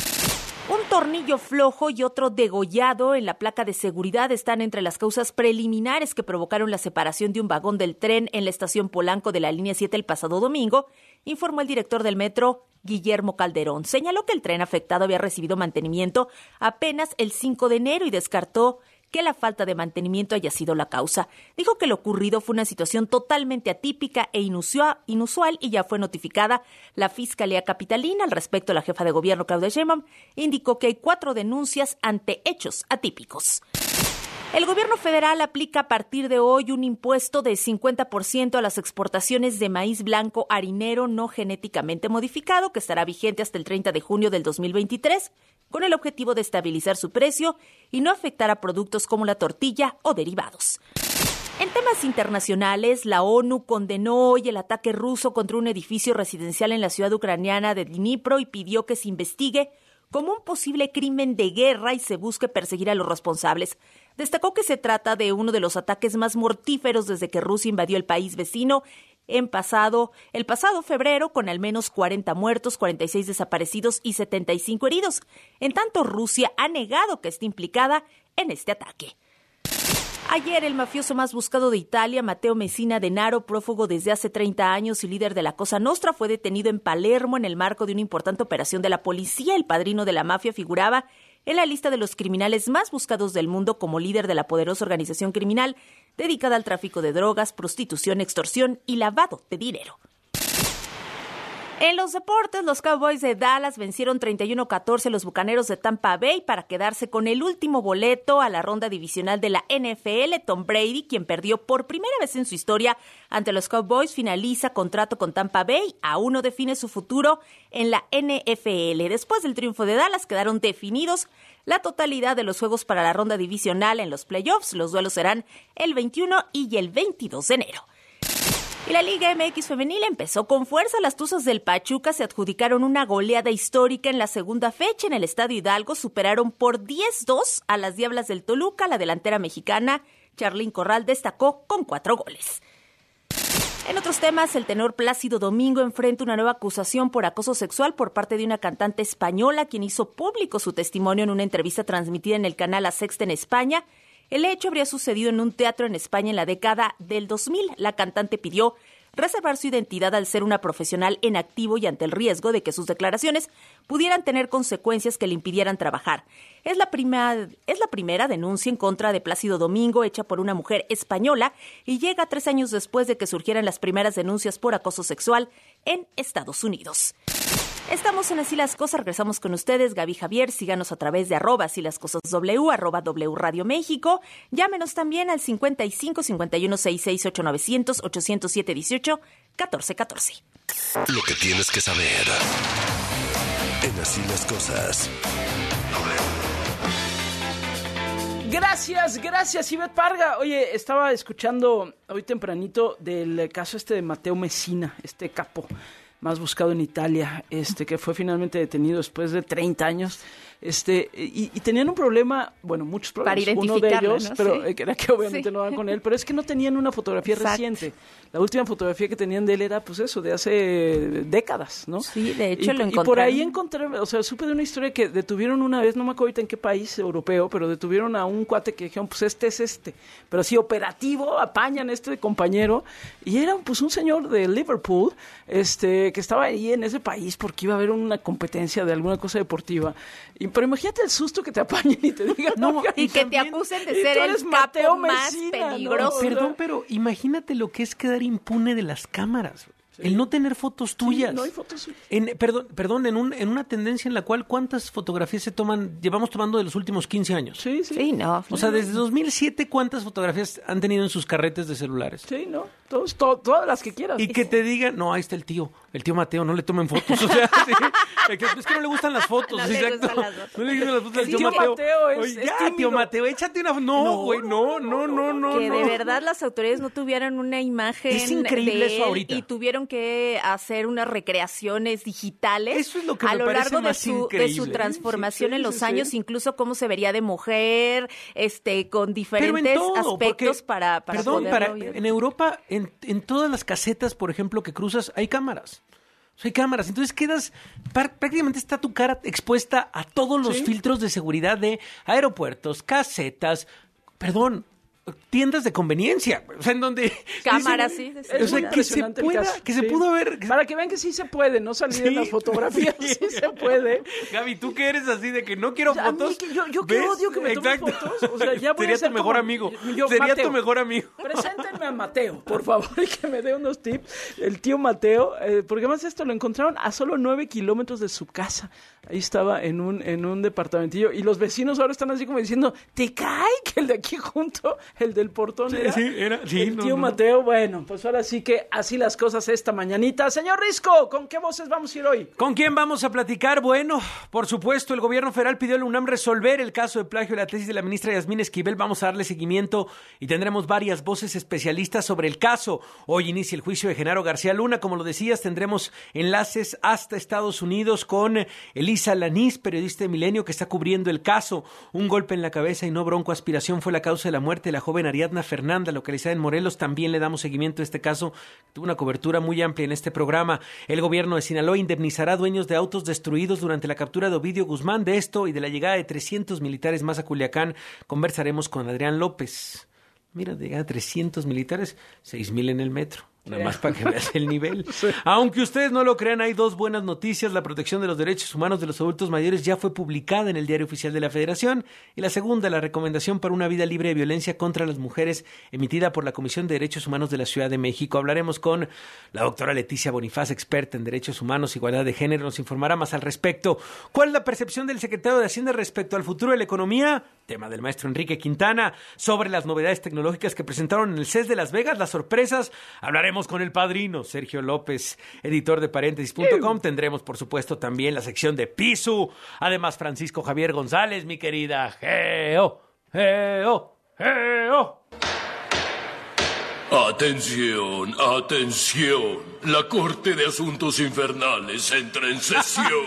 Speaker 5: Un tornillo flojo y otro degollado en la placa de seguridad están entre las causas preliminares que provocaron la separación de un vagón del tren en la estación Polanco de la línea siete el pasado domingo, informó el director del metro, Guillermo Calderón. Señaló que el tren afectado había recibido mantenimiento apenas el cinco de enero y descartó que la falta de mantenimiento haya sido la causa. Dijo que lo ocurrido fue una situación totalmente atípica e inusual y ya fue notificada la Fiscalía Capitalina. Al respecto, la jefa de gobierno, Claudia Sheinbaum, indicó que hay cuatro denuncias ante hechos atípicos. El gobierno federal aplica a partir de hoy un impuesto de cincuenta por ciento a las exportaciones de maíz blanco harinero no genéticamente modificado, que estará vigente hasta el treinta de junio del dos mil veintitrés, con el objetivo de estabilizar su precio y no afectar a productos como la tortilla o derivados. En temas internacionales, la ONU condenó hoy el ataque ruso contra un edificio residencial en la ciudad ucraniana de Dnipro y pidió que se investigue como un posible crimen de guerra y se busque perseguir a los responsables. Destacó que se trata de uno de los ataques más mortíferos desde que Rusia invadió el país vecino en pasado, el pasado febrero, con al menos cuarenta muertos, cuarenta y seis desaparecidos y setenta y cinco heridos. En tanto, Rusia ha negado que esté implicada en este ataque. Ayer, el mafioso más buscado de Italia, Matteo Messina Denaro, prófugo desde hace treinta años y líder de la Cosa Nostra, fue detenido en Palermo en el marco de una importante operación de la policía. El padrino de la mafia figuraba en la lista de los criminales más buscados del mundo como líder de la poderosa organización criminal dedicada al tráfico de drogas, prostitución, extorsión y lavado de dinero. En los deportes, los Cowboys de Dallas vencieron treinta y uno a catorce a los Bucaneros de Tampa Bay para quedarse con el último boleto a la ronda divisional de la N F L. Tom Brady, quien perdió por primera vez en su historia ante los Cowboys, finaliza contrato con Tampa Bay. Aún no define su futuro en la N F L. Después del triunfo de Dallas, quedaron definidos la totalidad de los juegos para la ronda divisional en los playoffs. Los duelos serán el veintiuno y el veintidós de enero. Y la Liga M X femenil empezó con fuerza. Las Tuzas del Pachuca se adjudicaron una goleada histórica en la segunda fecha. En el Estadio Hidalgo superaron por diez dos a las Diablas del Toluca. La delantera mexicana, Charlín Corral, destacó con cuatro goles. En otros temas, el tenor Plácido Domingo enfrenta una nueva acusación por acoso sexual por parte de una cantante española, quien hizo público su testimonio en una entrevista transmitida en el canal La Sexta en España. El hecho habría sucedido en un teatro en España en la década del dos mil. La cantante pidió reservar su identidad al ser una profesional en activo y ante el riesgo de que sus declaraciones pudieran tener consecuencias que le impidieran trabajar. Es la, prima, es la primera denuncia en contra de Plácido Domingo hecha por una mujer española y llega tres años después de que surgieran las primeras denuncias por acoso sexual en Estados Unidos. Estamos en Así las Cosas, regresamos con ustedes, Gaby Javier, síganos a través de arroba Así las Cosas W, arroba W Radio México, llámenos también al cincuenta y cinco, cincuenta y uno, sesenta y seis, ocho novecientos, ochocientos siete, dieciocho, catorce, catorce.
Speaker 6: Lo que tienes que saber en Así las Cosas.
Speaker 2: Gracias, gracias, Ivette Parga. Oye, estaba escuchando hoy tempranito del caso este de Matteo Messina, este capo más buscado en Italia, este que fue finalmente detenido después de treinta años. Este, y, y tenían un problema, bueno, muchos problemas,
Speaker 5: para
Speaker 2: uno de ellos,
Speaker 5: ¿no?
Speaker 2: pero
Speaker 5: sí.
Speaker 2: que era que obviamente
Speaker 5: sí.
Speaker 2: no van con él, pero es que no tenían una fotografía
Speaker 5: Exacto.
Speaker 2: reciente. La última fotografía que tenían de él era, pues eso, de hace décadas, ¿no?
Speaker 5: Sí, de hecho
Speaker 2: y,
Speaker 5: lo encontré.
Speaker 2: Y por ahí encontré, o sea, supe de una historia que detuvieron una vez, no me acuerdo ahorita en qué país europeo, pero detuvieron a un cuate que dijeron, pues este es este, pero así operativo, apañan este compañero, y era pues un señor de Liverpool, este, que estaba ahí en ese país porque iba a haber una competencia de alguna cosa deportiva. Y, pero imagínate el susto que te apañen y te digan
Speaker 1: no,
Speaker 2: oigan,
Speaker 5: y que
Speaker 1: también,
Speaker 5: te acusen de
Speaker 2: y
Speaker 5: ser
Speaker 2: tú
Speaker 5: el
Speaker 2: eres
Speaker 5: capo
Speaker 2: Matteo
Speaker 5: más
Speaker 2: Messina,
Speaker 5: peligroso.
Speaker 2: ¿no?
Speaker 1: Perdón, pero imagínate lo que es quedar impune de las cámaras. Sí. El no tener fotos tuyas.
Speaker 2: Sí, no hay fotos.
Speaker 1: En, perdón, perdón en, un, en una tendencia en la cual ¿cuántas fotografías se toman, llevamos tomando de los últimos quince años?
Speaker 2: Sí, sí.
Speaker 5: Sí, no.
Speaker 1: O sea, desde dos mil siete, ¿cuántas fotografías han tenido en sus carretes de celulares?
Speaker 2: Sí, ¿no? Todos, to, todas las que quieras.
Speaker 1: Y que te digan, no, ahí está el tío, el tío Mateo, no le tomen fotos. O sea, sí, es que no le gustan las fotos,
Speaker 5: No le
Speaker 1: exacto.
Speaker 5: gustan las fotos.
Speaker 1: No le gustan las fotos al
Speaker 2: El
Speaker 1: tío,
Speaker 2: tío
Speaker 1: Mateo.
Speaker 2: Mateo es-
Speaker 1: Oye,
Speaker 2: es
Speaker 1: ya,
Speaker 2: tímido.
Speaker 1: tío Mateo, échate una... No, güey, no, no, no, no.
Speaker 5: Que
Speaker 1: no.
Speaker 5: de verdad las autoridades no tuvieron una imagen
Speaker 1: Es increíble
Speaker 5: de
Speaker 1: eso
Speaker 5: él
Speaker 1: ahorita.
Speaker 5: y tuvieron que hacer unas recreaciones digitales
Speaker 1: Eso es lo que
Speaker 5: a
Speaker 1: me
Speaker 5: lo
Speaker 1: parece
Speaker 5: largo de
Speaker 1: más
Speaker 5: su, de
Speaker 1: increíble.
Speaker 5: su transformación
Speaker 2: Sí, sí,
Speaker 5: en los
Speaker 2: sí,
Speaker 5: años,
Speaker 2: sí.
Speaker 5: incluso cómo se vería de mujer, este, con
Speaker 1: Pero en
Speaker 5: diferentes
Speaker 1: todo,
Speaker 5: aspectos
Speaker 1: porque,
Speaker 5: para, para
Speaker 1: perdón,
Speaker 5: poderlo
Speaker 1: para,
Speaker 5: ver.
Speaker 1: en Europa, en, en todas las casetas, por ejemplo, que cruzas, hay cámaras. O sea, hay cámaras. Entonces quedas, par- prácticamente está tu cara expuesta a todos los
Speaker 2: Sí.
Speaker 1: filtros de seguridad de aeropuertos, casetas, perdón, tiendas de conveniencia. O sea, en donde...
Speaker 5: Cámaras,
Speaker 1: dicen-
Speaker 5: sí, de
Speaker 1: O sea,
Speaker 5: seguridad.
Speaker 1: que se
Speaker 2: Impresionante el
Speaker 1: pueda,
Speaker 2: caso.
Speaker 1: que se
Speaker 2: Sí.
Speaker 1: pudo haber...
Speaker 2: Para que vean que sí se puede, no salir
Speaker 1: Sí.
Speaker 2: en las fotografías, sí. se puede.
Speaker 1: Gaby, tú que eres así de que no quiero
Speaker 2: A mí
Speaker 1: fotos.
Speaker 2: que yo- yo que
Speaker 1: ¿ves?
Speaker 2: odio que me tomen
Speaker 1: Exacto.
Speaker 2: fotos, o sea, ya voy
Speaker 1: Sería
Speaker 2: a ser
Speaker 1: tu mejor
Speaker 2: como-
Speaker 1: amigo.
Speaker 2: yo,
Speaker 1: Sería
Speaker 2: Mateo.
Speaker 1: tu mejor amigo.
Speaker 2: Preséntenme a Mateo, por favor, y que me dé unos tips. El tío Mateo, eh, porque además esto lo encontraron a solo nueve kilómetros de su casa. Ahí estaba en un, en un departamentillo. Y los vecinos ahora están así como diciendo, ¿te cae que el de aquí junto, el del portón
Speaker 1: Sí,
Speaker 2: era?
Speaker 1: sí, era- sí,
Speaker 2: el
Speaker 1: no,
Speaker 2: tío
Speaker 1: no.
Speaker 2: Mateo, bueno, pues ahora sí que así las cosas esta mañanita. Señor Risco, ¿con qué voces vamos a ir hoy?
Speaker 1: ¿Con quién vamos a platicar? Bueno, por supuesto, el gobierno federal pidió a la UNAM resolver el caso de plagio de la tesis de la ministra Yasmín Esquivel. Vamos a darle seguimiento y tendremos varias voces especialistas sobre el caso. Hoy inicia el juicio de Genaro García Luna. Como lo decías, tendremos enlaces hasta Estados Unidos con Elisa Lanís, periodista de Milenio, que está cubriendo el caso. Un golpe en la cabeza y no broncoaspiración fue la causa de la muerte de la joven Ariadna Fernanda, localizada en Morelos. También le damos seguimiento a este caso. Tuvo una cobertura muy amplia en este programa. El gobierno de Sinaloa indemnizará a dueños de autos destruidos durante la captura de Ovidio Guzmán. De esto y de la llegada de trescientos militares más a Culiacán, conversaremos con Adrián López. Mira, de llegada de trescientos militares, seis mil en el metro. Nada más para que veas el nivel. Sí. Aunque ustedes no lo crean, hay dos buenas noticias. La protección de los derechos humanos de los adultos mayores ya fue publicada en el Diario Oficial de la Federación. Y la segunda, la recomendación para una vida libre de violencia contra las mujeres, emitida por la Comisión de Derechos Humanos de la Ciudad de México. Hablaremos con la doctora Leticia Bonifaz, experta en derechos humanos, igualdad de género. Nos informará más al respecto. ¿Cuál es la percepción del secretario de Hacienda respecto al futuro de la economía? Tema del maestro Enrique Quintana. Sobre las novedades tecnológicas que presentaron en el C E S de Las Vegas, las sorpresas. Hablaremos con el padrino Sergio López, editor de paréntesis punto com. Tendremos, por supuesto, también la sección de Pisu. Además, Francisco Javier González, mi querida Geo, Geo, Geo.
Speaker 7: Atención, atención. La Corte de Asuntos Infernales entra en sesión.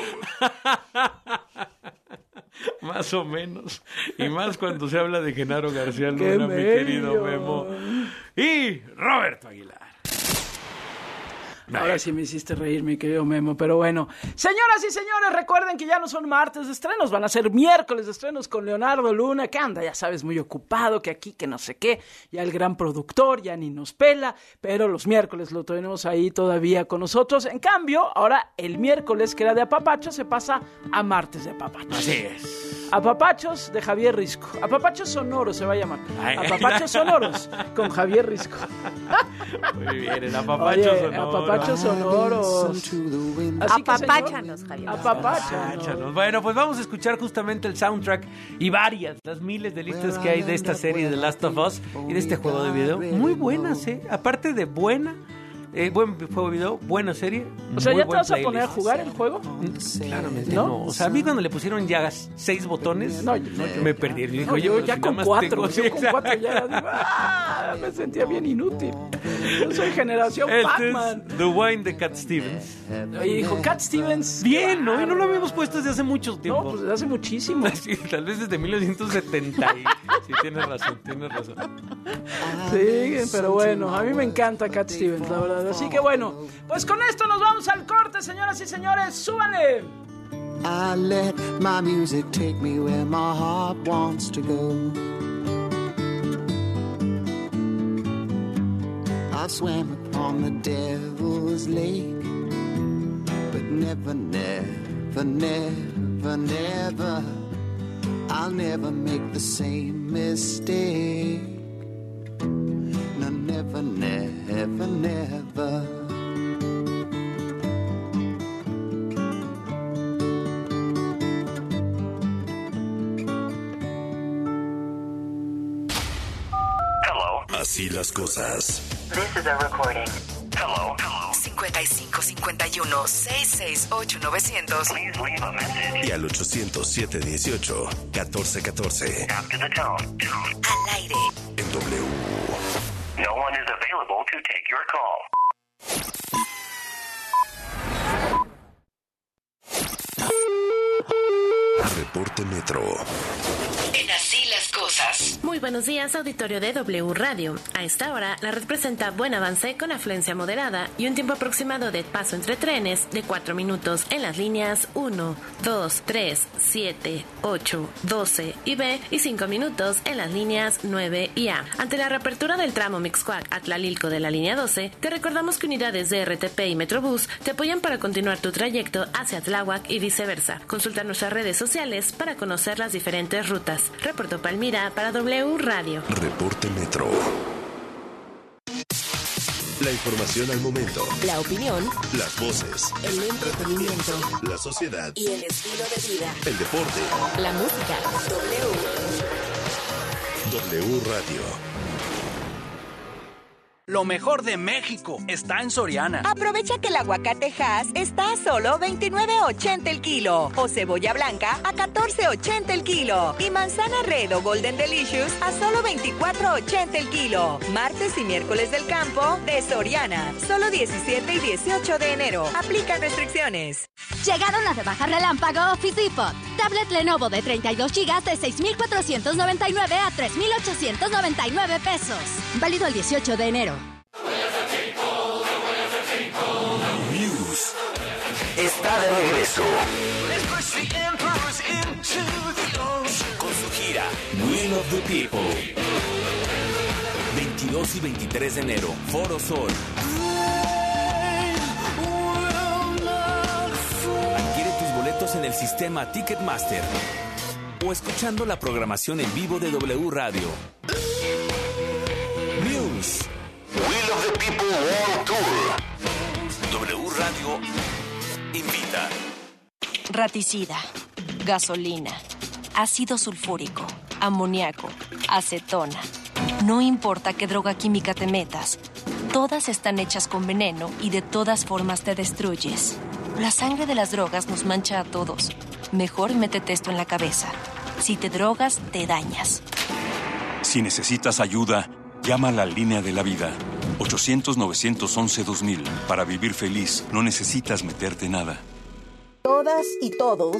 Speaker 1: Más o menos. Y más cuando se habla de Genaro García Luna, mi querido Memo. Y Roberto Aguilar.
Speaker 2: Ahora sí me hiciste reír, mi querido Memo, pero bueno. Señoras y señores, recuerden que ya no son martes de estrenos, van a ser miércoles de estrenos con Leonardo Luna, que anda, ya sabes, muy ocupado, que aquí, que no sé qué, ya el gran productor ya ni nos pela, pero los miércoles lo tenemos ahí todavía con nosotros. En cambio, ahora el miércoles, que era de apapachos, se pasa a martes de apapachos.
Speaker 1: Así es.
Speaker 2: Apapachos de Javier Risco. Apapachos sonoros se va a llamar. Apapachos sonoros con Javier Risco.
Speaker 1: Muy bien, el apapacho
Speaker 2: Oye,
Speaker 1: sonoro.
Speaker 2: Apapachos sonoros. Así que,
Speaker 5: Apapáchanos,
Speaker 2: señor,
Speaker 5: Javier.
Speaker 2: Apapáchanos.
Speaker 1: Bueno, pues vamos a escuchar justamente el soundtrack y varias, las miles de listas que hay de esta serie de Last of Us y de este juego de video. Muy buenas, ¿eh? Aparte de buena, eh, buen juego de video, buena serie.
Speaker 2: O sea,
Speaker 1: muy
Speaker 2: ¿ya te
Speaker 1: buen
Speaker 2: vas a poner a
Speaker 1: playlist.
Speaker 2: jugar el juego?
Speaker 1: Claramente
Speaker 2: ¿No?
Speaker 1: no. O sea, a mí cuando le pusieron ya seis botones,
Speaker 2: No, yo- no, yo-
Speaker 1: me perdí. Y dije,
Speaker 2: No,
Speaker 1: oye,
Speaker 2: yo
Speaker 1: pero
Speaker 2: ya
Speaker 1: si
Speaker 2: con
Speaker 1: nada más
Speaker 2: cuatro,
Speaker 1: tengo-
Speaker 2: yo
Speaker 1: Sí,
Speaker 2: con cuatro ya
Speaker 1: exacto.
Speaker 2: digo, ah, me sentía bien inútil. Yo soy generación
Speaker 1: Este
Speaker 2: Pac-Man.
Speaker 1: es The Wine de Cat Stevens.
Speaker 2: Oye, dijo Cat Stevens.
Speaker 1: Bien, ¿no? Y no lo habíamos puesto desde hace mucho tiempo.
Speaker 2: No, pues desde hace muchísimo.
Speaker 1: Sí, tal vez desde mil novecientos setenta. Y... Sí, tienes razón, tienes razón.
Speaker 2: Sí, pero bueno, a mí me encanta Cat Stevens, la verdad. Así que bueno, pues con esto nos vamos al corte, señoras y señores. ¡Súbanle!
Speaker 8: I let my music take me where my heart wants to go. I swam upon the devil's lake, but never, never, never, never, I'll never make the same mistake. No, never, never, never.
Speaker 6: Así las cosas.
Speaker 9: This is a recording.
Speaker 6: Hello. Hello.
Speaker 9: cincuenta y cinco cincuenta y uno, seiscientos sesenta y ocho, novecientos.
Speaker 6: Please leave a message. Y al ochocientos, siete dieciocho, catorce catorce.
Speaker 9: After the tone. Al aire.
Speaker 6: En W.
Speaker 9: No one is available to take your call.
Speaker 6: Reporte Metro.
Speaker 9: En Así las Cosas.
Speaker 10: Muy buenos días, auditorio de W Radio. A esta hora, la red presenta buen avance con afluencia moderada y un tiempo aproximado de paso entre trenes de cuatro minutos en las líneas uno, dos, tres, siete, ocho, doce y B y cinco minutos en las líneas nueve y A. Ante la reapertura del tramo Mixcoac a Tlalilco de la línea doce, te recordamos que unidades de R T P y Metrobús te apoyan para continuar tu trayecto hacia Tláhuac y viceversa. Consulta nuestras redes sociales para conocer las diferentes rutas. Reportó Palmira para W Radio.
Speaker 6: Reporte Metro. La información al momento.
Speaker 5: La opinión.
Speaker 6: Las voces.
Speaker 5: El entretenimiento.
Speaker 6: La sociedad.
Speaker 5: Y el estilo de vida.
Speaker 6: El deporte.
Speaker 5: La música. W.
Speaker 6: W Radio.
Speaker 11: Lo mejor de México está en Soriana.
Speaker 12: Aprovecha que el aguacate Hass está a solo veintinueve ochenta el kilo. O cebolla blanca a catorce ochenta el kilo. Y manzana Red o Golden Delicious a solo veinticuatro ochenta el kilo. Martes y miércoles del campo de Soriana. Solo diecisiete y dieciocho de enero. Aplican restricciones.
Speaker 13: Llegaron las rebajas relámpago Office Depot. Tablet Lenovo de treinta y dos gigas de seis mil cuatrocientos noventa y nueve a tres mil ochocientos noventa y nueve pesos. Válido el dieciocho de enero.
Speaker 6: Muse está de regreso con su gira Will of the People. veintidós y veintitrés de enero, Foro Sol. Adquiere tus boletos en el sistema Ticketmaster o escuchando la programación en vivo de W Radio. Muse. Will of the People World Tour. W Radio invita.
Speaker 14: Raticida, gasolina, ácido sulfúrico, amoníaco, acetona. No importa qué droga química te metas, todas están hechas con veneno y de todas formas te destruyes. La sangre de las drogas nos mancha a todos. Mejor métete esto en la cabeza. Si te drogas, te dañas.
Speaker 15: Si necesitas ayuda, llama a la línea de la vida. ochocientos, novecientos once, dos mil. Para vivir feliz, no necesitas meterte nada.
Speaker 16: Todas y todos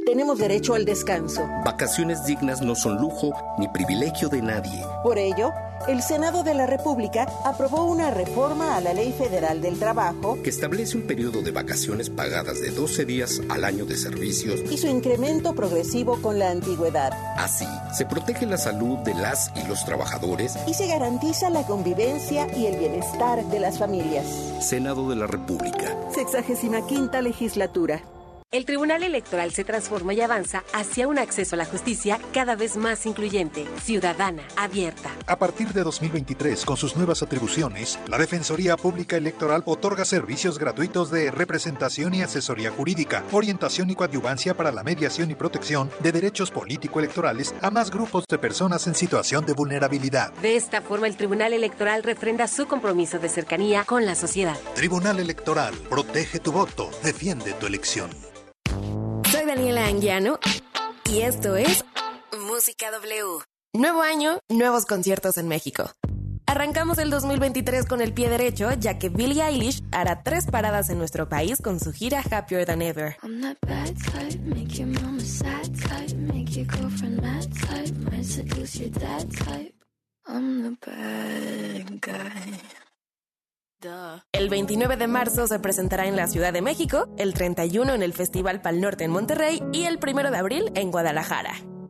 Speaker 16: tenemos derecho al descanso.
Speaker 17: Vacaciones dignas no son lujo ni privilegio de nadie.
Speaker 16: Por ello, el Senado de la República aprobó una reforma a la Ley Federal del Trabajo
Speaker 17: que establece un periodo de vacaciones pagadas de doce días al año de servicios
Speaker 16: y su incremento progresivo con la antigüedad.
Speaker 17: Así, se protege la salud de las y los trabajadores
Speaker 16: y se garantiza la convivencia y el bienestar de las familias.
Speaker 17: Senado de la República.
Speaker 16: Sexagésima quinta legislatura.
Speaker 18: El Tribunal Electoral se transforma y avanza hacia un acceso a la justicia cada vez más incluyente, ciudadana, abierta.
Speaker 19: A partir de dos mil veintitrés, con sus nuevas atribuciones, la Defensoría Pública Electoral otorga servicios gratuitos de representación y asesoría jurídica, orientación y coadyuvancia para la mediación y protección de derechos político-electorales a más grupos de personas en situación de vulnerabilidad.
Speaker 18: De esta forma, el Tribunal Electoral refrenda su compromiso de cercanía con la sociedad.
Speaker 19: Tribunal Electoral, protege tu voto, defiende tu elección.
Speaker 10: Soy Daniela Anguiano y esto es Música W. Nuevo año, nuevos conciertos en México. Arrancamos el dos mil veintitrés con el pie derecho, ya que Billie Eilish hará tres paradas en nuestro país con su gira Happier Than Ever.
Speaker 20: I'm that bad type, make your mama sad type, make your girlfriend mad type, might seduce your dad type. I'm the bad guy.
Speaker 10: El veintinueve de marzo se presentará en la Ciudad de México, el treinta y uno en el Festival Pal Norte en Monterrey y el primero de abril en Guadalajara.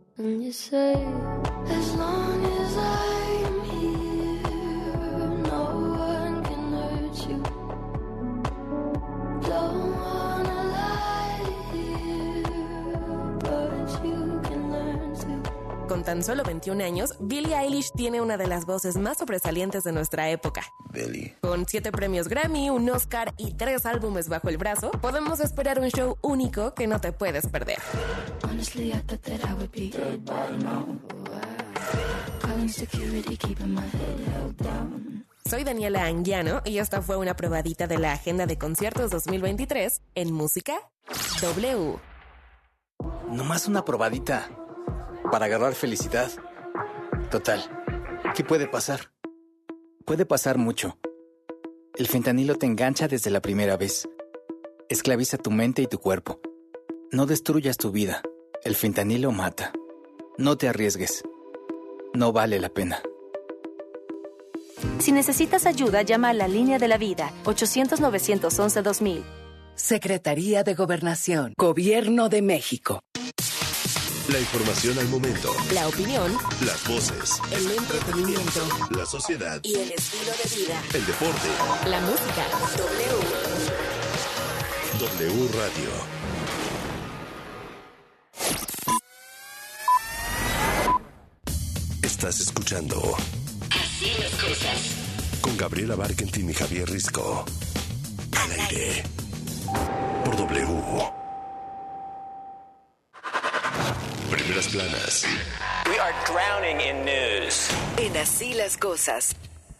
Speaker 10: Con tan solo veintiún años, Billie Eilish tiene una de las voces más sobresalientes de nuestra época.
Speaker 17: Billie.
Speaker 10: Con siete premios Grammy, un Oscar y tres álbumes bajo el brazo, podemos esperar un show único que no te puedes perder.
Speaker 20: Honestly, I thought that I would be dead by now. Calling security, keeping my head held down.
Speaker 10: Soy Daniela Anguiano y esta fue una probadita de la agenda de conciertos dos mil veintitrés en Música W.
Speaker 21: Nomás una probadita para agarrar felicidad. Total, ¿qué puede pasar? Puede pasar mucho. El fentanilo te engancha desde la primera vez. Esclaviza tu mente y tu cuerpo. No destruyas tu vida. El fentanilo mata. No te arriesgues. No vale la pena.
Speaker 14: Si necesitas ayuda, llama a la Línea de la Vida, ochocientos, novecientos once, dos mil.
Speaker 22: Secretaría de Gobernación, Gobierno de México.
Speaker 23: La información al momento.
Speaker 10: La opinión.
Speaker 23: Las voces.
Speaker 10: El entretenimiento.
Speaker 23: La sociedad.
Speaker 10: Y el estilo de vida.
Speaker 23: El deporte.
Speaker 10: La música. W.
Speaker 23: W Radio. Estás escuchando
Speaker 9: Así las cosas.
Speaker 23: Con Gabriela Barkentin y Javier Risco. Al aire. Por W. Primeras planas.
Speaker 9: We are drowning in news.
Speaker 12: En Así las cosas.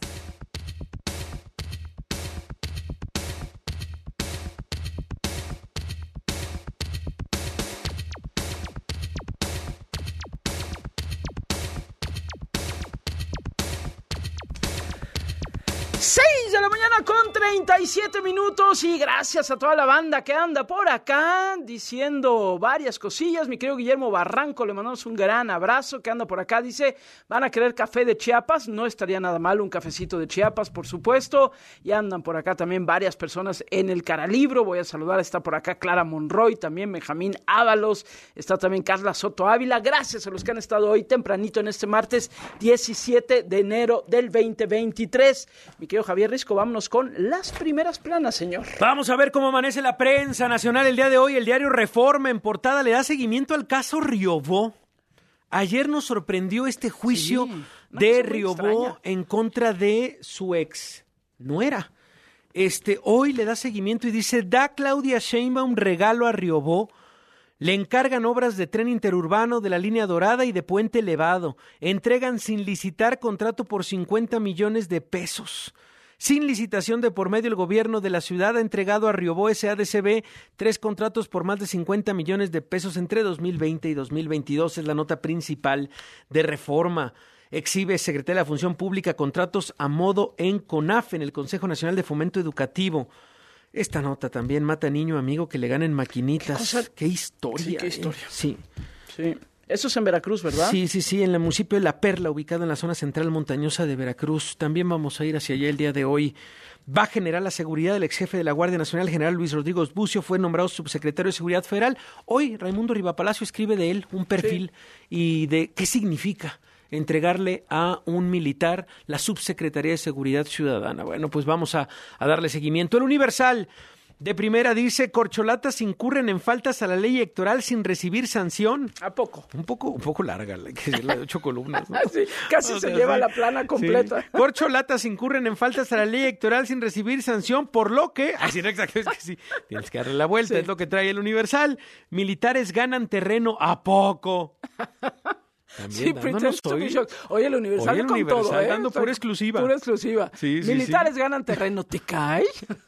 Speaker 2: seis de la mañana con treinta y siete minutos y gracias a toda la banda que anda por acá diciendo varias cosillas. Mi querido Guillermo Barranco, le mandamos un gran abrazo que anda por acá. Dice, van a querer café de Chiapas, no estaría nada mal un cafecito de Chiapas, por supuesto. Y andan por acá también varias personas en el Caralibro. Voy a saludar, está por acá Clara Monroy, también Benjamín Ábalos, está también Carla Soto Ávila. Gracias a los que han estado hoy tempranito en este martes diecisiete de enero del veinte veintitrés. Mi querido Javier Risco, vámonos con las primeras planas, señor.
Speaker 1: Vamos a ver cómo amanece la prensa nacional el día de hoy. El diario Reforma en portada le da seguimiento al caso Riobó. Ayer nos sorprendió este juicio sí, de Riobó en contra de su ex nuera. Este, hoy le da seguimiento y dice, da Claudia Sheinbaum regalo a Riobó. Le encargan obras de tren interurbano de la línea dorada y de puente elevado. Entregan sin licitar contrato por cincuenta millones de pesos. Sin licitación de por medio, el gobierno de la ciudad ha entregado a Riobó S A D C B tres contratos por más de cincuenta millones de pesos entre dos mil veinte y dos mil veintidós. Es la nota principal de Reforma. Exhibe Secretaría de la Función Pública contratos a modo en CONAF, en el Consejo Nacional de Fomento Educativo. Esta nota también, mata niño amigo que le ganen maquinitas. ¿Qué,
Speaker 2: ¿Qué
Speaker 1: historia?
Speaker 2: Sí, qué historia.
Speaker 1: Eh. Sí.
Speaker 2: Sí. Eso es en Veracruz, ¿verdad?
Speaker 1: Sí, sí, sí, en el municipio de La Perla, ubicado en la zona central montañosa de Veracruz. También vamos a ir hacia allá el día de hoy. Va a generar la seguridad del ex jefe de la Guardia Nacional, general Luis Rodrigo Bucio, fue nombrado subsecretario de Seguridad Federal. Hoy Raimundo Rivapalacio escribe de él un perfil sí. y de qué significa entregarle a un militar la subsecretaría de Seguridad Ciudadana. Bueno, pues vamos a, a darle seguimiento. El Universal de primera dice, corcholatas incurren en faltas a la ley electoral sin recibir sanción.
Speaker 2: ¿A poco?
Speaker 1: Un poco, un poco larga, hay que decirla de ocho columnas, ¿no?
Speaker 2: Sí, casi o se sea, lleva sí, la plana completa.
Speaker 1: Sí. Corcholatas incurren en faltas a la ley electoral sin recibir sanción, por lo que... Así no, exacto, es que sí, tienes que darle la vuelta, sí. es lo que trae el Universal. Militares ganan terreno, ¿a poco? También
Speaker 2: sí, Pretend to be shocked. Oye, el Universal,
Speaker 1: Oye, el
Speaker 2: con
Speaker 1: Universal
Speaker 2: todo, ¿eh?
Speaker 1: dando pura exclusiva.
Speaker 2: Pura exclusiva.
Speaker 1: Sí, sí,
Speaker 2: Militares
Speaker 1: sí.
Speaker 2: ganan terreno, ¿te cae?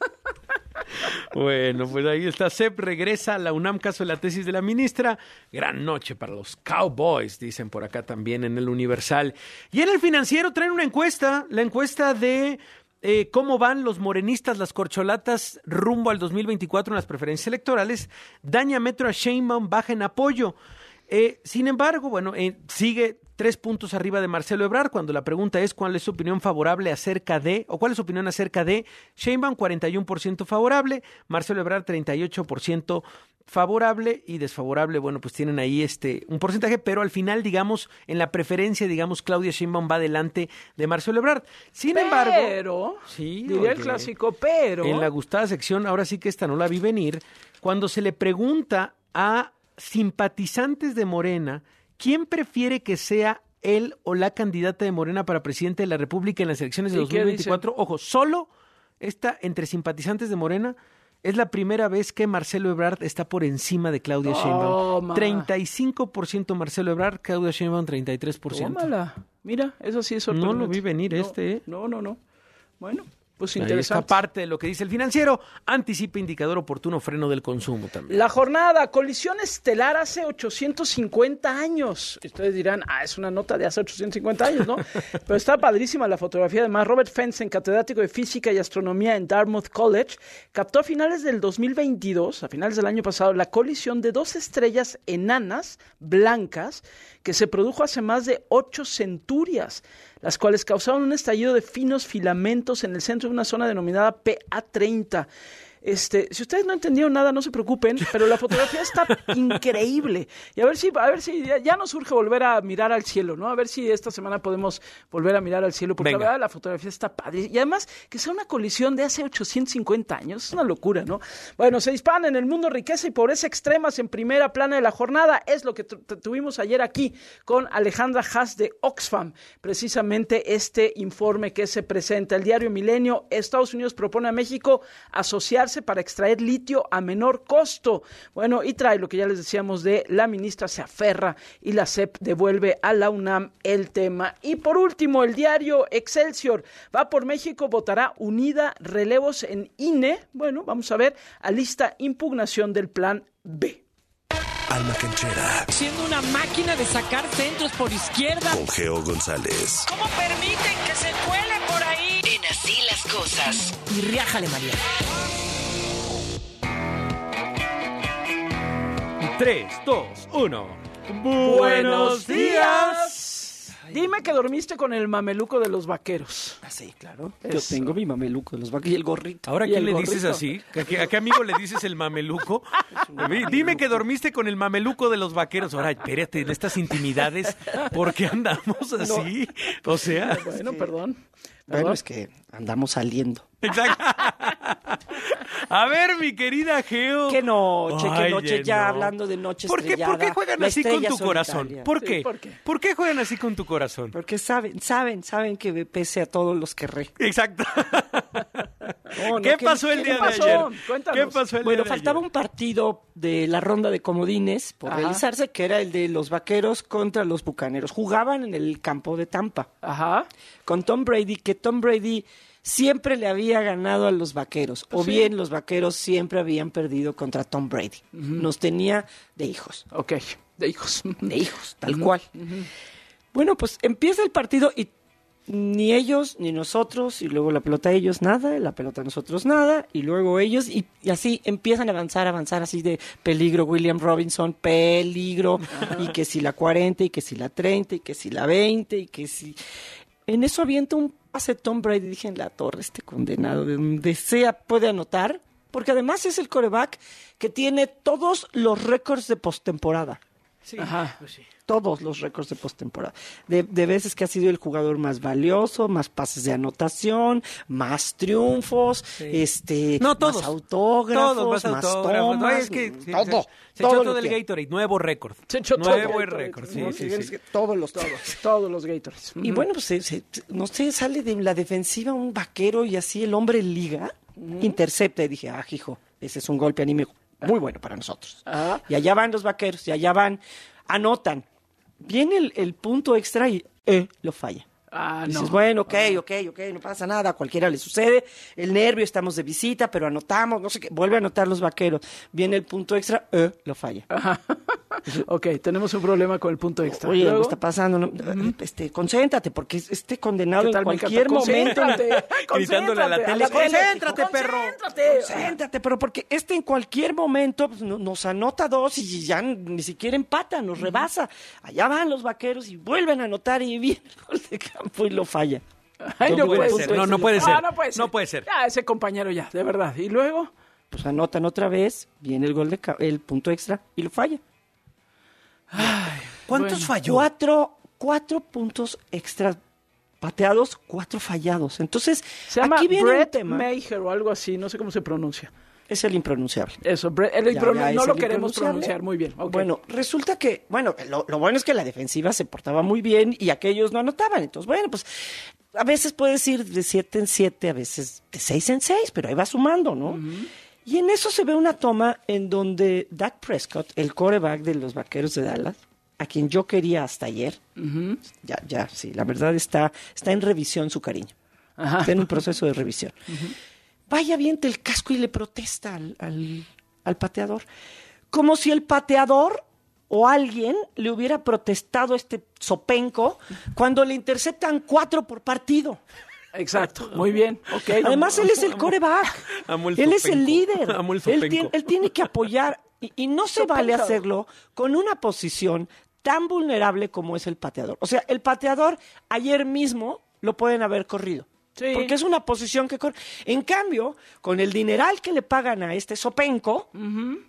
Speaker 1: Bueno, pues ahí está. C E P regresa a la UNAM, caso de la tesis de la ministra. Gran noche para los Cowboys, dicen por acá también en el Universal. Y en el Financiero traen una encuesta, la encuesta de... Eh, cómo van los morenistas, las corcholatas rumbo al dos mil veinticuatro en las preferencias electorales. Daña Metro a Sheinbaum, baja en apoyo. Eh, sin embargo, bueno, eh, sigue tres puntos arriba de Marcelo Ebrard, cuando la pregunta es cuál es su opinión favorable acerca de, o cuál es su opinión acerca de Sheinbaum, cuarenta y uno por ciento favorable, Marcelo Ebrard treinta y ocho por ciento favorable y desfavorable, bueno, pues tienen ahí este un porcentaje, pero al final, digamos, en la preferencia, digamos, Claudia Sheinbaum va delante de Marcelo Ebrard. Sin
Speaker 2: pero,
Speaker 1: embargo,
Speaker 2: pero,
Speaker 1: sí,
Speaker 2: diría
Speaker 1: oye,
Speaker 2: el clásico, pero...
Speaker 1: En la gustada sección, ahora sí que esta no la vi venir, cuando se le pregunta a simpatizantes de Morena, ¿quién prefiere que sea él o la candidata de Morena para presidente de la República en las elecciones de dos mil veinticuatro? Ojo, solo está entre simpatizantes de Morena. Es la primera vez que Marcelo Ebrard está por encima de Claudia Sheinbaum. treinta y cinco por ciento Marcelo Ebrard, Claudia Sheinbaum treinta y tres por ciento.
Speaker 2: Tómala. Mira, eso sí es sorprendente.
Speaker 1: No lo vi venir
Speaker 2: no,
Speaker 1: este, ¿eh?
Speaker 2: No, no, no. Bueno, pues
Speaker 1: ahí
Speaker 2: interesante.
Speaker 1: está parte de lo que dice el Financiero. Anticipa indicador oportuno, freno del consumo también.
Speaker 2: La jornada, colisión estelar hace ochocientos cincuenta años. Ustedes dirán, ah, es una nota de hace ochocientos cincuenta años, ¿no? Pero está padrísima la fotografía. Además, Robert Fenton, catedrático de Física y Astronomía en Dartmouth College, captó a finales del dos mil veintidós, a finales del año pasado, la colisión de dos estrellas enanas blancas que se produjo hace más de ocho centurias, las cuales causaron un estallido de finos filamentos en el centro de una zona denominada P A treinta. Este, si ustedes no entendieron nada, no se preocupen, pero la fotografía está increíble. Y a ver si, a ver si ya, ya nos urge volver a mirar al cielo, ¿no? A ver si esta semana podemos volver a mirar al cielo, porque Venga. La verdad la fotografía está padre. Y además, que sea una colisión de hace ochocientos cincuenta años, es una locura, ¿no? Bueno, se disparan en el mundo riqueza y pobreza extremas en primera plana de la jornada. Es lo que tu- tuvimos ayer aquí con Alejandra Haas de Oxfam. Precisamente este informe que se presenta. El diario Milenio, Estados Unidos propone a México asociarse para extraer litio a menor costo. Bueno, y trae lo que ya les decíamos de la ministra se aferra y la C E P devuelve a la UNAM el tema. Y por último, el diario Excelsior, va por México, votará unida, relevos en I N E. Bueno, vamos a ver, alista impugnación del plan B.
Speaker 23: Alma Canchera.
Speaker 24: Siendo una máquina de sacar centros por izquierda.
Speaker 23: Con Geo González.
Speaker 24: ¿Cómo permiten que se cuele por ahí?
Speaker 9: En Así las Cosas.
Speaker 24: Y riájale, María.
Speaker 1: tres, dos, uno.
Speaker 2: ¡Buenos días! Dime que dormiste con el mameluco de los vaqueros.
Speaker 25: Ah, sí, claro.
Speaker 2: Eso.
Speaker 25: Yo tengo mi mameluco de los vaqueros y el gorrito.
Speaker 1: ¿Ahora
Speaker 25: ¿Y
Speaker 1: quién
Speaker 25: el
Speaker 1: le
Speaker 25: gorrito?
Speaker 1: dices así? ¿A qué, a qué amigo le dices el mameluco? Dime que dormiste con el mameluco de los vaqueros. Ahora, espérate, en estas intimidades, ¿por qué andamos así? O sea...
Speaker 2: Bueno, perdón.
Speaker 25: Bueno,
Speaker 2: perdón.
Speaker 25: es que andamos saliendo.
Speaker 1: Exacto. A ver, mi querida Geo.
Speaker 25: Qué noche, qué
Speaker 1: Ay,
Speaker 25: noche,
Speaker 1: no.
Speaker 25: ya hablando de noche
Speaker 1: ¿Por qué,
Speaker 25: estrellada.
Speaker 1: ¿Por qué juegan
Speaker 25: la
Speaker 1: así con
Speaker 25: estrella
Speaker 1: tu corazón?
Speaker 25: solitaria.
Speaker 1: ¿Por
Speaker 25: Sí,
Speaker 1: qué?
Speaker 25: ¿por qué?
Speaker 1: ¿Por qué juegan así con tu corazón?
Speaker 25: Porque saben, saben, saben que pese a todos los querré.
Speaker 1: Exacto.
Speaker 25: No, no,
Speaker 1: ¿Qué
Speaker 25: ¿qué-
Speaker 1: pasó el
Speaker 25: qué
Speaker 1: día de
Speaker 25: pasó?
Speaker 1: ayer?
Speaker 25: Cuéntanos.
Speaker 1: ¿Qué pasó el
Speaker 25: Bueno,
Speaker 1: día de
Speaker 25: faltaba
Speaker 1: ayer?
Speaker 25: un partido de la ronda de comodines por
Speaker 2: Ajá.
Speaker 25: realizarse, que era el de los Vaqueros contra los Bucaneros. Jugaban en el campo de Tampa.
Speaker 2: Ajá.
Speaker 25: Con Tom Brady, que Tom Brady siempre le había ganado a los Vaqueros, o
Speaker 2: Sí.
Speaker 25: bien los Vaqueros siempre habían perdido contra Tom Brady. Nos tenía de hijos.
Speaker 2: Ok, de hijos.
Speaker 25: De hijos, tal
Speaker 2: Ujú,
Speaker 25: cual.
Speaker 2: ujú.
Speaker 25: Bueno, pues empieza el partido y ni ellos, ni nosotros, y luego la pelota ellos nada, la pelota nosotros nada, y luego ellos, y, y así empiezan a avanzar, avanzar, así de peligro, William Robinson, peligro, y que si la cuarenta, y que si la treinta, y que si la veinte, y que si... En eso avienta un pase Tom Brady, dije, en la torre, este condenado, de donde sea puede anotar, porque además es el quarterback que tiene todos los récords de postemporada.
Speaker 1: Sí,
Speaker 25: Ajá.
Speaker 1: Pues sí.
Speaker 25: Todos los récords de postemporada. De, de veces que ha sido el jugador más valioso, más pases de anotación, más triunfos, sí. este,
Speaker 1: no, todos,
Speaker 25: más autógrafos,
Speaker 1: todos, más,
Speaker 25: más
Speaker 1: autógrafos.
Speaker 25: tomas,
Speaker 1: No, es que,
Speaker 25: todo.
Speaker 1: Se, se
Speaker 25: todo
Speaker 1: echó todo el
Speaker 25: que...
Speaker 1: Gatorade, nuevo récord.
Speaker 2: Se echó
Speaker 1: nuevo
Speaker 2: todo
Speaker 1: el récord, sí,
Speaker 25: ¿no?
Speaker 1: sí,
Speaker 25: sí,
Speaker 1: sí.
Speaker 25: Todos los, todos,
Speaker 2: todos los Gatorades.
Speaker 25: Y bueno, pues se, se, no sé, sale de la defensiva un vaquero y así el hombre liga, uh-huh. intercepta y dije, ah, hijo, ese es un golpe anímico muy bueno para nosotros. Uh-huh. Y allá van los vaqueros, y allá van, anotan. Viene el, el punto extra y eh, lo falla.
Speaker 2: Ah,
Speaker 25: Dices,
Speaker 2: no.
Speaker 25: bueno, ok, ok, ok, no pasa nada, a cualquiera le sucede, el nervio, estamos de visita, pero anotamos, no sé qué, vuelve a anotar los vaqueros, viene el punto extra, eh, lo falla.
Speaker 2: Ajá. Ok, tenemos un problema con el punto extra.
Speaker 25: Oye,
Speaker 2: ¿Luego?
Speaker 25: ¿qué está pasando? No, uh-huh. este, concéntrate, porque este condenado en
Speaker 2: tal,
Speaker 25: cualquier momento...
Speaker 1: Gritándole a la tele,
Speaker 25: concéntrate, perro, concéntrate, concéntrate, pero porque este en cualquier momento pues, nos anota dos y ya ni siquiera empata, nos rebasa. Allá van los vaqueros y vuelven a anotar y viene el gol de campo y lo falla.
Speaker 1: Ay, no, no, puede ser, no, no puede ser,
Speaker 2: ah, no puede ser,
Speaker 1: no puede ser.
Speaker 2: Ya, ese compañero ya, de verdad. ¿Y luego?
Speaker 25: Pues anotan otra vez, viene el gol de ca- el punto extra y lo falla.
Speaker 1: Ay, ¿cuántos
Speaker 25: bueno,
Speaker 1: falló?
Speaker 25: Cuatro, cuatro puntos extra pateados, cuatro fallados. Entonces,
Speaker 2: se llama
Speaker 25: aquí viene
Speaker 2: Brett
Speaker 25: un tema.
Speaker 2: Maher o algo así, no sé cómo se pronuncia.
Speaker 25: Es el impronunciable.
Speaker 2: Eso, Brett, el
Speaker 25: ya,
Speaker 2: impron-
Speaker 25: ya
Speaker 2: no
Speaker 25: es
Speaker 2: lo
Speaker 25: el
Speaker 2: queremos pronunciar muy bien. Okay.
Speaker 25: Bueno, resulta que, bueno, lo, lo bueno es que la defensiva se portaba muy bien y aquellos no anotaban. Entonces, bueno, pues a veces puedes ir de siete en siete, a veces de seis en seis, pero ahí va sumando, ¿no? Uh-huh. Y en eso se ve una toma en donde Dak Prescott, el quarterback de los Vaqueros de Dallas, a quien yo quería hasta ayer, uh-huh. ya, ya, sí, la verdad está, está en revisión su cariño. Ajá. Está en un proceso de revisión. Uh-huh. Vaya, avienta el casco y le protesta al, al, al pateador. Como si el pateador o alguien le hubiera protestado a este zopenco cuando le interceptan cuatro por partido.
Speaker 2: Exacto, muy bien. Okay.
Speaker 25: Además, él es el quarterback. Él es el líder.
Speaker 1: El
Speaker 25: él, tiene, él tiene que apoyar. Y, y no se vale hacerlo con una posición tan vulnerable como es el pateador. O sea, el pateador ayer mismo lo pueden haber corrido. Sí. Porque es una posición que corre. En cambio, con el dineral que le pagan a este zopenco, uh-huh.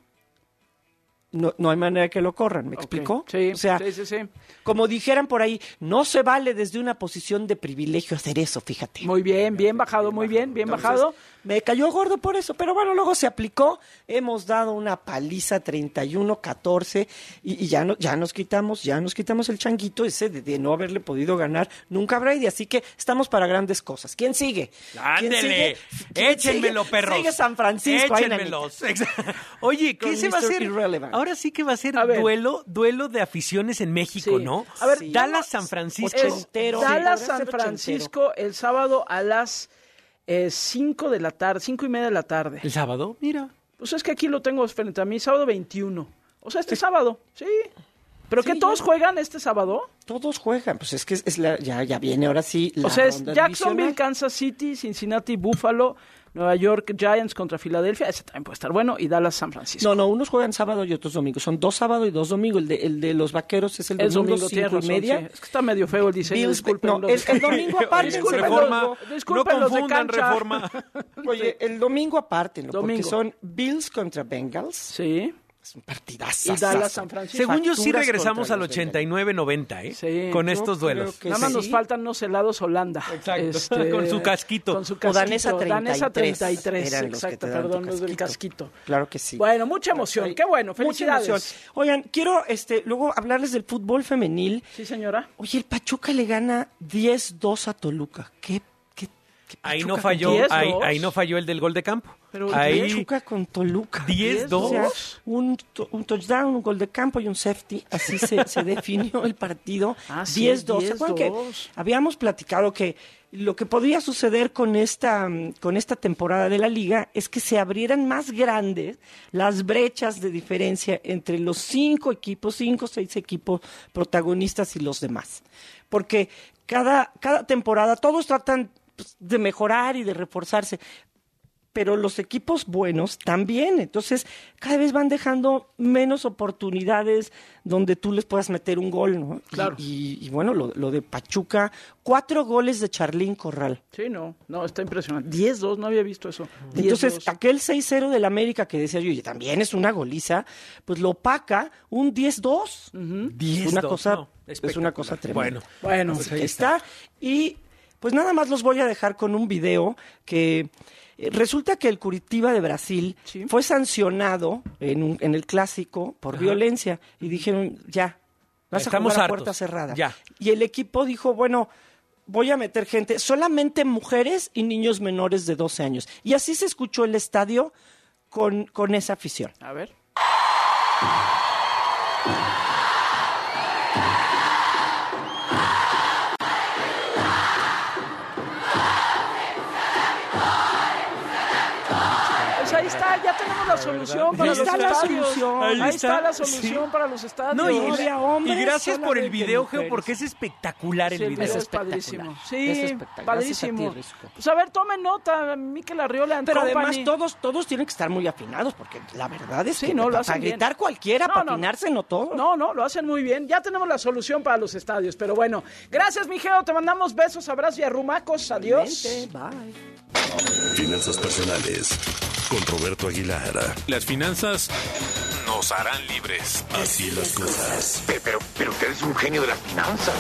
Speaker 25: no, no hay manera que lo corran, ¿me okay. explico?
Speaker 2: Sí,
Speaker 25: o sea,
Speaker 2: sí, sí, sí.
Speaker 25: Como dijeran por ahí, no se vale desde una posición de privilegio hacer eso, fíjate.
Speaker 2: Muy bien, bien bajado, muy bien, bien
Speaker 25: Entonces,
Speaker 2: bajado.
Speaker 25: Me cayó gordo por eso, pero bueno, luego se aplicó, hemos dado una paliza treinta y uno catorce y, y ya, no, ya nos quitamos, ya nos quitamos el changuito ese de, de no haberle podido ganar nunca a Brady, así que estamos para grandes cosas. ¿Quién sigue?
Speaker 1: ¡Ándele! Échenmelo,
Speaker 25: sigue?
Speaker 1: perros.
Speaker 25: Sigue San Francisco.
Speaker 1: Échenmelos. Oye, ¿qué se va a hacer? Ahora sí que va a ser a duelo, duelo de aficiones en México,
Speaker 2: sí.
Speaker 1: ¿no?
Speaker 2: A ver,
Speaker 1: sí. Dallas, San Francisco.
Speaker 2: Ochentero. Dallas, San Francisco, el sábado a las eh, cinco de la tarde, cinco y media de la tarde.
Speaker 1: ¿El sábado? Mira.
Speaker 2: Pues es que aquí lo tengo frente a mí, sábado veintiuno. O sea, este es... sábado, sí. ¿Pero sí, que todos ya. juegan este sábado?
Speaker 25: Todos juegan, pues es que es, es la, ya, ya viene ahora sí la
Speaker 2: O sea, es
Speaker 25: ronda
Speaker 2: Jacksonville,
Speaker 25: divisional.
Speaker 2: Kansas City, Cincinnati, Buffalo, Nueva York Giants contra Filadelfia, ese también puede estar bueno, y Dallas, San Francisco.
Speaker 25: No, no, unos juegan sábado y otros domingo. Son dos sábados y dos domingos. El de, el de los Vaqueros es el
Speaker 2: es
Speaker 25: domingo,
Speaker 2: domingo
Speaker 25: cinco y
Speaker 2: razón,
Speaker 25: media.
Speaker 2: Sí. Es que está medio feo el diseño,
Speaker 25: Bills,
Speaker 2: disculpen.
Speaker 25: no, el, el domingo aparte.
Speaker 2: disculpen
Speaker 1: reforma,
Speaker 2: los, disculpen
Speaker 1: no
Speaker 2: los de
Speaker 1: confundan
Speaker 2: cancha.
Speaker 1: Reforma.
Speaker 25: Oye, el domingo aparte, ¿no?
Speaker 2: Domingo.
Speaker 25: Porque son Bills contra Bengals.
Speaker 2: Sí.
Speaker 25: Es un partidazo.
Speaker 2: Y Dallas, San Francisco.
Speaker 1: Según yo sí regresamos al ochenta y nueve noventa, ¿eh?
Speaker 2: Sí.
Speaker 1: Con estos duelos.
Speaker 2: Nada más sí. nos faltan unos helados Holanda.
Speaker 1: Exacto. Este, con su casquito.
Speaker 2: Con su casquito.
Speaker 25: O Danesa treinta y tres.
Speaker 2: Danesa treinta y tres,
Speaker 25: Eran
Speaker 2: exacto,
Speaker 25: los
Speaker 2: perdón, los del casquito.
Speaker 25: Claro que sí.
Speaker 2: Bueno, mucha emoción. Qué bueno, felicidades.
Speaker 25: Mucha emoción. Oigan, quiero este luego hablarles del fútbol femenil.
Speaker 2: Sí, señora.
Speaker 25: Oye, el Pachuca le gana diez dos a Toluca. ¿Qué? qué, qué
Speaker 1: ahí no falló, ahí, ahí no falló el del gol de campo.
Speaker 25: Pero
Speaker 1: ahí
Speaker 25: Pachuca con Toluca.
Speaker 1: diez dos.
Speaker 25: O sea, un, un touchdown, un gol de campo y un safety. Así se, se definió el partido.
Speaker 2: Ah, sí,
Speaker 25: diez dos. ¿Se acuerdan que habíamos platicado que lo que podría suceder con esta, con esta temporada de la liga es que se abrieran más grandes las brechas de diferencia entre los cinco equipos, cinco o seis equipos protagonistas y los demás. Porque cada, cada temporada todos tratan pues, de mejorar y de reforzarse, pero los equipos buenos también. Entonces, cada vez van dejando menos oportunidades donde tú les puedas meter un gol, ¿no?
Speaker 2: Claro.
Speaker 25: Y, y, y bueno, lo, lo de Pachuca, cuatro goles de Charlín Corral.
Speaker 2: Sí, no, no, está impresionante. diez dos, no había visto eso.
Speaker 25: Entonces, aquel seis cero del América que decía yo, y también es una goliza, pues lo opaca un diez dos.
Speaker 2: Uh-huh.
Speaker 25: Es una cosa,
Speaker 1: no,
Speaker 25: es una cosa tremenda.
Speaker 1: Bueno,
Speaker 2: bueno,
Speaker 25: pues ahí está. Y pues nada más los voy a dejar con un video que... Resulta que el Curitiba de Brasil sí. fue sancionado en, un, en el Clásico por Ajá. violencia y dijeron, ya, vas
Speaker 1: Estamos
Speaker 25: a jugar a
Speaker 1: hartos.
Speaker 25: puerta cerrada.
Speaker 1: Ya.
Speaker 25: Y el equipo dijo, bueno, voy a meter gente, solamente mujeres y niños menores de doce años. Y así se escuchó el estadio con, con esa afición.
Speaker 2: A ver. Ahí está, ya tenemos la solución para
Speaker 25: Ahí
Speaker 2: los
Speaker 25: está la
Speaker 2: estadios.
Speaker 25: solución.
Speaker 2: Ahí,
Speaker 1: Ahí
Speaker 2: está.
Speaker 1: está
Speaker 2: la solución
Speaker 1: sí.
Speaker 2: para los estadios.
Speaker 1: No, y,
Speaker 25: No había hombres,
Speaker 1: y gracias por el
Speaker 25: solamente
Speaker 1: video,
Speaker 25: mujeres.
Speaker 1: Geo, porque es espectacular
Speaker 2: Sí,
Speaker 1: el
Speaker 2: el
Speaker 1: video.
Speaker 2: video es
Speaker 25: espectacular.
Speaker 2: padrísimo. Sí,
Speaker 25: Es espectacular.
Speaker 2: padrísimo.
Speaker 25: Gracias a ti, Risco.
Speaker 2: Pues a ver, tomen nota, Mikel Arriola and
Speaker 25: Pero
Speaker 2: Company.
Speaker 25: además todos, todos tienen que estar muy afinados, porque la verdad es
Speaker 2: Sí,
Speaker 25: que
Speaker 2: no, lo
Speaker 25: para
Speaker 2: hacen bien.
Speaker 25: gritar cualquiera,
Speaker 2: No,
Speaker 25: para
Speaker 2: no,
Speaker 25: afinarse, no todos.
Speaker 2: No, no, lo hacen muy bien. Ya tenemos la solución para los estadios, pero bueno. Gracias, mi Geo, te mandamos besos, abrazos y arrumacos. Adiós.
Speaker 25: Bye.
Speaker 23: Finanzas personales con Roberto Aguilar.
Speaker 6: Las finanzas nos harán libres.
Speaker 23: Así las cosas.
Speaker 26: Pero, pero, pero usted es un genio de las finanzas.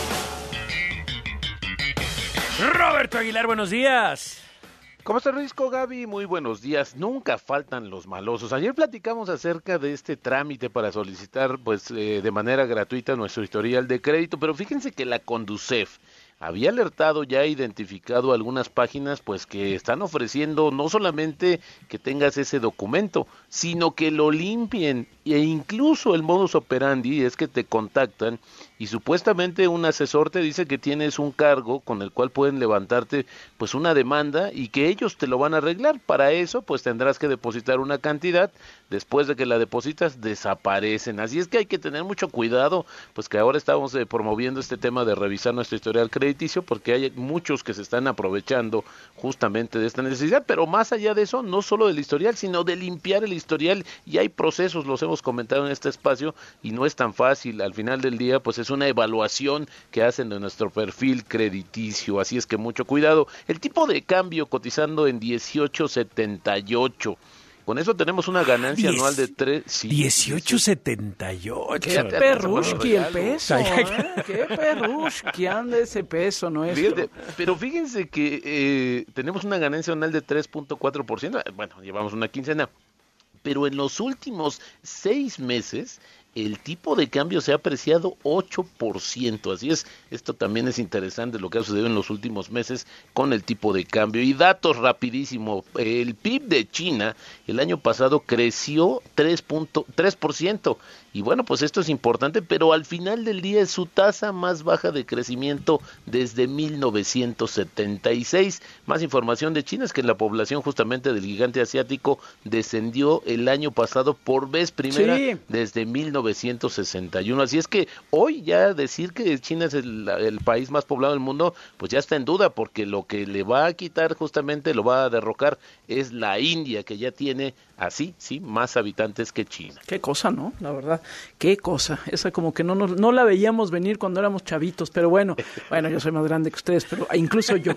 Speaker 1: Roberto Aguilar, buenos días.
Speaker 3: ¿Cómo está, Risco, Gaby? Muy buenos días. Nunca faltan los malosos. Ayer platicamos acerca de este trámite para solicitar pues eh, de manera gratuita nuestro historial de crédito, pero fíjense que la Conducef había alertado, ya identificado algunas páginas pues que están ofreciendo no solamente que tengas ese documento, sino que lo limpien, e incluso el modus operandi es que te contactan y supuestamente un asesor te dice que tienes un cargo con el cual pueden levantarte pues una demanda y que ellos te lo van a arreglar. Para eso pues tendrás que depositar una cantidad, después de que la depositas desaparecen. Así es que hay que tener mucho cuidado, pues que ahora estamos eh, promoviendo este tema de revisar nuestro historial crediticio, porque hay muchos que se están aprovechando justamente de esta necesidad. Pero más allá de eso, no solo del historial, sino de limpiar el historial, y hay procesos, los hemos comentado en este espacio, y no es tan fácil. Al final del día pues es una evaluación que hacen de nuestro perfil crediticio, así es que mucho cuidado. El tipo de cambio cotizando en dieciocho setenta y ocho. Con eso tenemos una ganancia
Speaker 1: Diez,
Speaker 3: anual de tres... Sí,
Speaker 1: dieciocho setenta y ocho.
Speaker 2: Qué perrushki el peso, ¿eh? Qué perrushki anda ese peso nuestro.
Speaker 3: Fíjate, pero fíjense que eh, tenemos una ganancia anual de tres punto cuatro por ciento. Bueno, llevamos una quincena. Pero en los últimos seis meses el tipo de cambio se ha apreciado ocho por ciento. Así es, esto también es interesante lo que ha sucedido en los últimos meses con el tipo de cambio. Y datos rapidísimo, el P I B de China el año pasado creció tres punto tres por ciento. Y bueno, pues esto es importante, pero al final del día es su tasa más baja de crecimiento desde mil novecientos setenta y seis. Más información de China es que la población justamente del gigante asiático descendió el año pasado por vez primera sí. desde mil novecientos sesenta y uno. Así es que hoy ya decir que China es el, el país más poblado del mundo, pues ya está en duda, porque lo que le va a quitar justamente, lo va a derrocar, es la India, que ya tiene así, sí, más habitantes que China.
Speaker 2: Qué cosa, ¿no? La verdad, qué cosa. Esa como que no nos, no la veíamos venir cuando éramos chavitos, pero bueno, bueno, yo soy más grande que ustedes, pero incluso yo.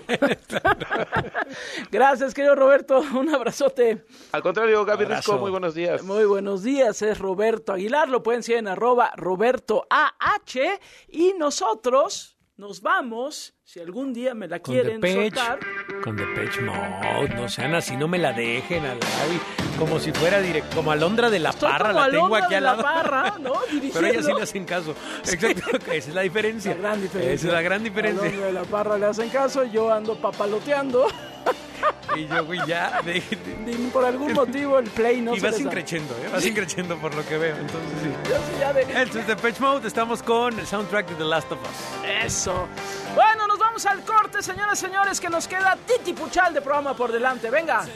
Speaker 2: Gracias, querido Roberto, un abrazote.
Speaker 3: Al contrario, Gaby Risco, muy buenos días.
Speaker 2: Muy buenos días, es Roberto Aguilar, lo pueden seguir en arroba Roberto A H, y nosotros nos vamos, si algún día me la
Speaker 1: Con
Speaker 2: quieren
Speaker 1: Depeche,
Speaker 2: soltar.
Speaker 1: Con Depeche Mode, no sean así, no me la dejen a la Gaby, como si fuera directo, como Alondra de la
Speaker 2: Estoy
Speaker 1: Parra,
Speaker 2: como
Speaker 1: la tengo
Speaker 2: Alondra
Speaker 1: aquí
Speaker 2: de
Speaker 1: al
Speaker 2: la
Speaker 1: lado.
Speaker 2: Parra, ¿no?
Speaker 1: Pero
Speaker 2: Dirigiendo.
Speaker 1: ella sí le hacen caso. Exacto, esa es la diferencia.
Speaker 2: La gran diferencia.
Speaker 1: Esa es la gran diferencia.
Speaker 2: Alondra de la Parra le hacen caso, yo ando papaloteando.
Speaker 1: Y yo, güey, ya. De,
Speaker 2: de, de, por algún motivo el play no
Speaker 1: y
Speaker 2: se
Speaker 1: vas
Speaker 2: les da.
Speaker 1: increciendo, ¿eh? Vas increciendo por lo que veo. Entonces, sí.
Speaker 2: Yo sí ya de...
Speaker 1: Entonces, Depeche Mode, estamos con el soundtrack de The Last of Us.
Speaker 2: Eso. Bueno, nos vamos vamos al corte, señoras y señores, que nos queda titipuchal de programa por delante. Venga.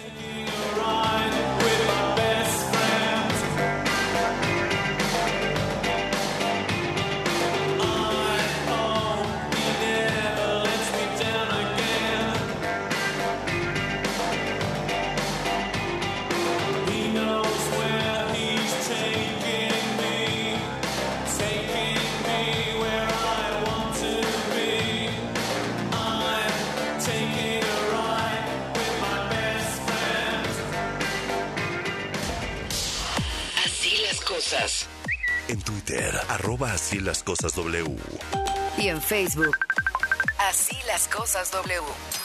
Speaker 23: En Twitter, arroba así las cosas W.
Speaker 9: Y en Facebook, Así las cosas W.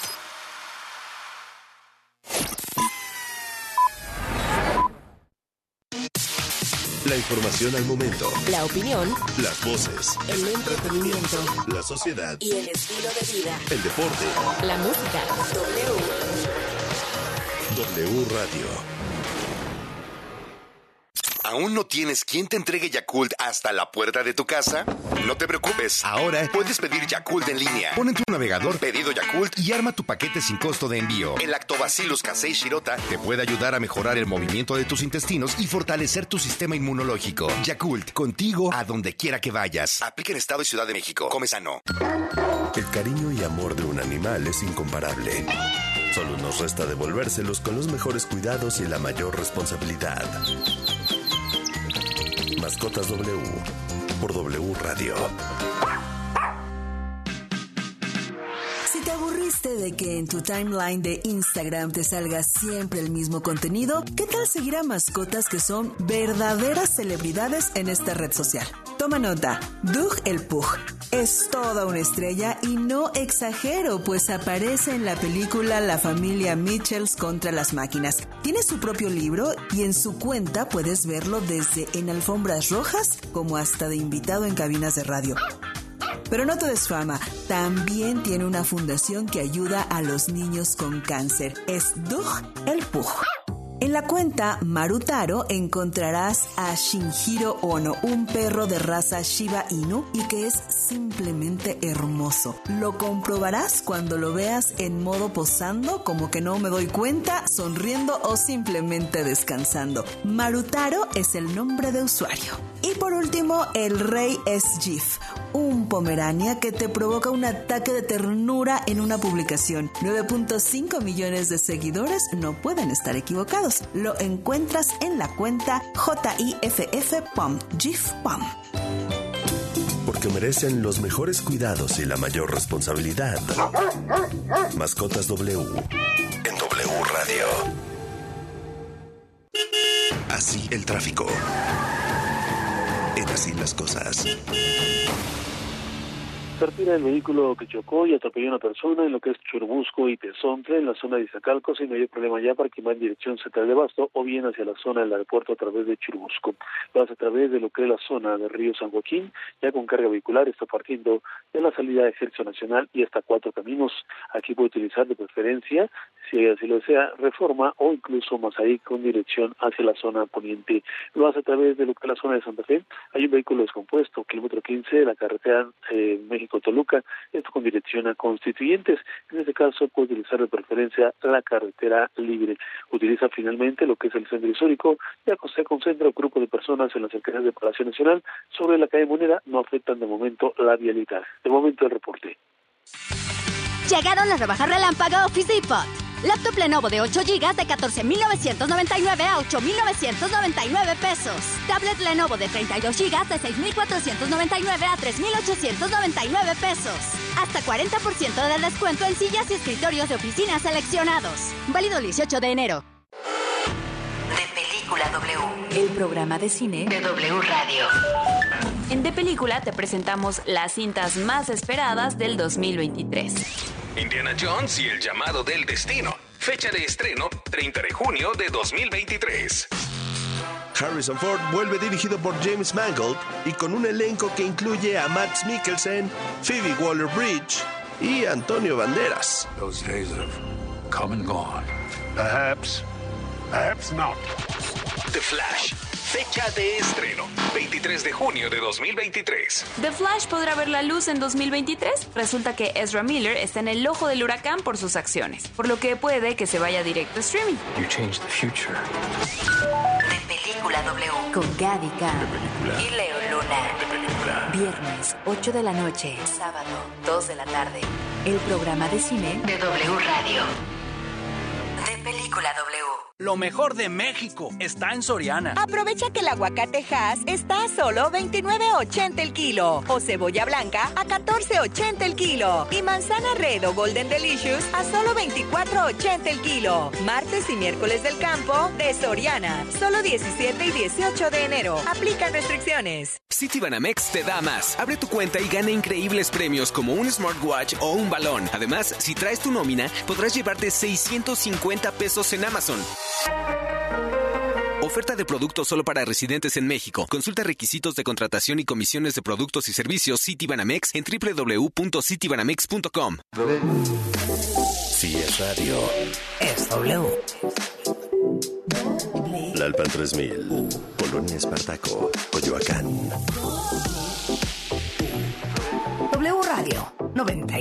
Speaker 23: La información al momento.
Speaker 14: La opinión.
Speaker 23: Las voces.
Speaker 14: El entretenimiento.
Speaker 23: La sociedad.
Speaker 14: Y el estilo de vida.
Speaker 23: El deporte.
Speaker 14: La música. W.
Speaker 23: W Radio.
Speaker 4: ¿Aún no tienes quien te entregue Yakult hasta la puerta de tu casa? No te preocupes. Ahora puedes pedir Yakult en línea. Pon en tu navegador Pedido Yakult y arma tu paquete sin costo de envío. El Lactobacillus casei shirota te puede ayudar a mejorar el movimiento de tus intestinos y fortalecer tu sistema inmunológico. Yakult, contigo a donde quiera que vayas. Aplica en Estado y Ciudad de México. Come sano.
Speaker 23: El cariño y amor de un animal es incomparable. Solo nos resta devolvérselos con los mejores cuidados y la mayor responsabilidad. Mascotas W por W Radio.
Speaker 5: Si te aburriste de que en tu timeline de Instagram te salga siempre el mismo contenido, ¿qué tal seguir a mascotas que son verdaderas celebridades en esta red social? Toma nota, Doug el Pug es toda una estrella y no exagero, pues aparece en la película La familia Mitchells contra las máquinas. Tiene su propio libro y en su cuenta puedes verlo desde en alfombras rojas como hasta de invitado en cabinas de radio. Pero no todo es fama, también tiene una fundación que ayuda a los niños con cáncer. Es Doug el Pug. En la cuenta Marutaro encontrarás a Shinjiro Ono, un perro de raza Shiba Inu y que es simplemente hermoso. Lo comprobarás cuando lo veas en modo posando, como que no me doy cuenta, sonriendo o simplemente descansando. Marutaro es el nombre de usuario. Y por último, el rey es Jif, un pomerania que te provoca un ataque de ternura en una publicación. nueve punto cinco millones de seguidores no pueden estar equivocados. Lo encuentras en la cuenta J I F F P O M, Jif P O M.
Speaker 23: Porque merecen los mejores cuidados y la mayor responsabilidad. Mascotas W en W Radio. Así el tráfico. En Así las cosas.
Speaker 7: Se retira el vehículo que chocó y atropelló a una persona en lo que es Churubusco y Tezontle, en la zona de Iztacalco, sin mayor problema ya para quien va en dirección central de Abasto o bien hacia la zona del aeropuerto a través de Churubusco. Vas a través de lo que es la zona de Río San Joaquín, ya con carga vehicular, está partiendo de la salida de Ejército Nacional y hasta Cuatro Caminos. Aquí puede utilizar de preferencia, si así lo desea, Reforma o incluso Mazarik con dirección hacia la zona poniente. Lo hace a través de lo que es la zona de Santa Fe. Hay un vehículo descompuesto, kilómetro quince de la carretera eh, México-Toluca, esto con dirección a Constituyentes. En este caso puede utilizar de preferencia la carretera libre. Utiliza finalmente lo que es el centro histórico, ya que se concentra un grupo de personas en las cercanías de Palacio Nacional. Sobre la calle Moneda no afectan de momento la vialidad. De momento el reporte.
Speaker 8: Llegaron las rebajas relámpago Office Depot. Laptop Lenovo de ocho gigas de catorce mil novecientos noventa y nueve a ocho mil novecientos noventa y nueve pesos. Tablet Lenovo de treinta y dos gigas de seis mil cuatrocientos noventa y nueve a tres mil ochocientos noventa y nueve pesos. Hasta cuarenta por ciento de descuento en sillas y escritorios de oficina seleccionados. Válido el dieciocho de enero.
Speaker 9: De Película W.
Speaker 11: El programa de cine
Speaker 9: de W Radio.
Speaker 11: En De Película te presentamos las cintas más esperadas del dos mil veintitrés.
Speaker 6: Indiana Jones y el llamado del destino. Fecha de estreno, treinta de junio de dos mil veintitrés.
Speaker 13: Harrison Ford vuelve dirigido por James Mangold y con un elenco que incluye a Mads Mikkelsen, Phoebe Waller-Bridge y Antonio Banderas.
Speaker 26: Those days have come and gone. Perhaps, perhaps not.
Speaker 6: The Flash. Fecha de estreno, veintitrés de junio de dos mil veintitrés.
Speaker 11: The Flash podrá ver la luz en dos mil veintitrés. Resulta que Ezra Miller está en el ojo del huracán por sus acciones, por lo que puede que se vaya directo a streaming.
Speaker 6: You changed the future.
Speaker 9: De Película W.
Speaker 8: Con Gaby K.
Speaker 9: Y Leo Luna.
Speaker 6: De película.
Speaker 8: Viernes, ocho de la noche.
Speaker 9: Sábado, dos de la tarde.
Speaker 8: El programa de cine
Speaker 9: De W Radio. De Película W.
Speaker 15: Lo mejor de México está en Soriana.
Speaker 12: Aprovecha que el aguacate Hass está a solo veintinueve ochenta el kilo. O cebolla blanca a catorce ochenta el kilo. Y manzana red o Golden Delicious a solo veinticuatro ochenta el kilo. Martes y miércoles del campo de Soriana. Solo diecisiete y dieciocho de enero. Aplican restricciones.
Speaker 16: Citibanamex te da más. Abre tu cuenta y gana increíbles premios como un smartwatch o un balón. Además, si traes tu nómina, podrás llevarte seiscientos cincuenta pesos en Amazon. Oferta de productos solo para residentes en México. Consulta requisitos de contratación y comisiones de productos y servicios Citibanamex en doble u doble u doble u punto citibanamex punto com.
Speaker 23: Si es radio,
Speaker 22: Es W.
Speaker 23: Lalpan tres mil, Polonia Espartaco, Coyoacán.
Speaker 22: W Radio noventa.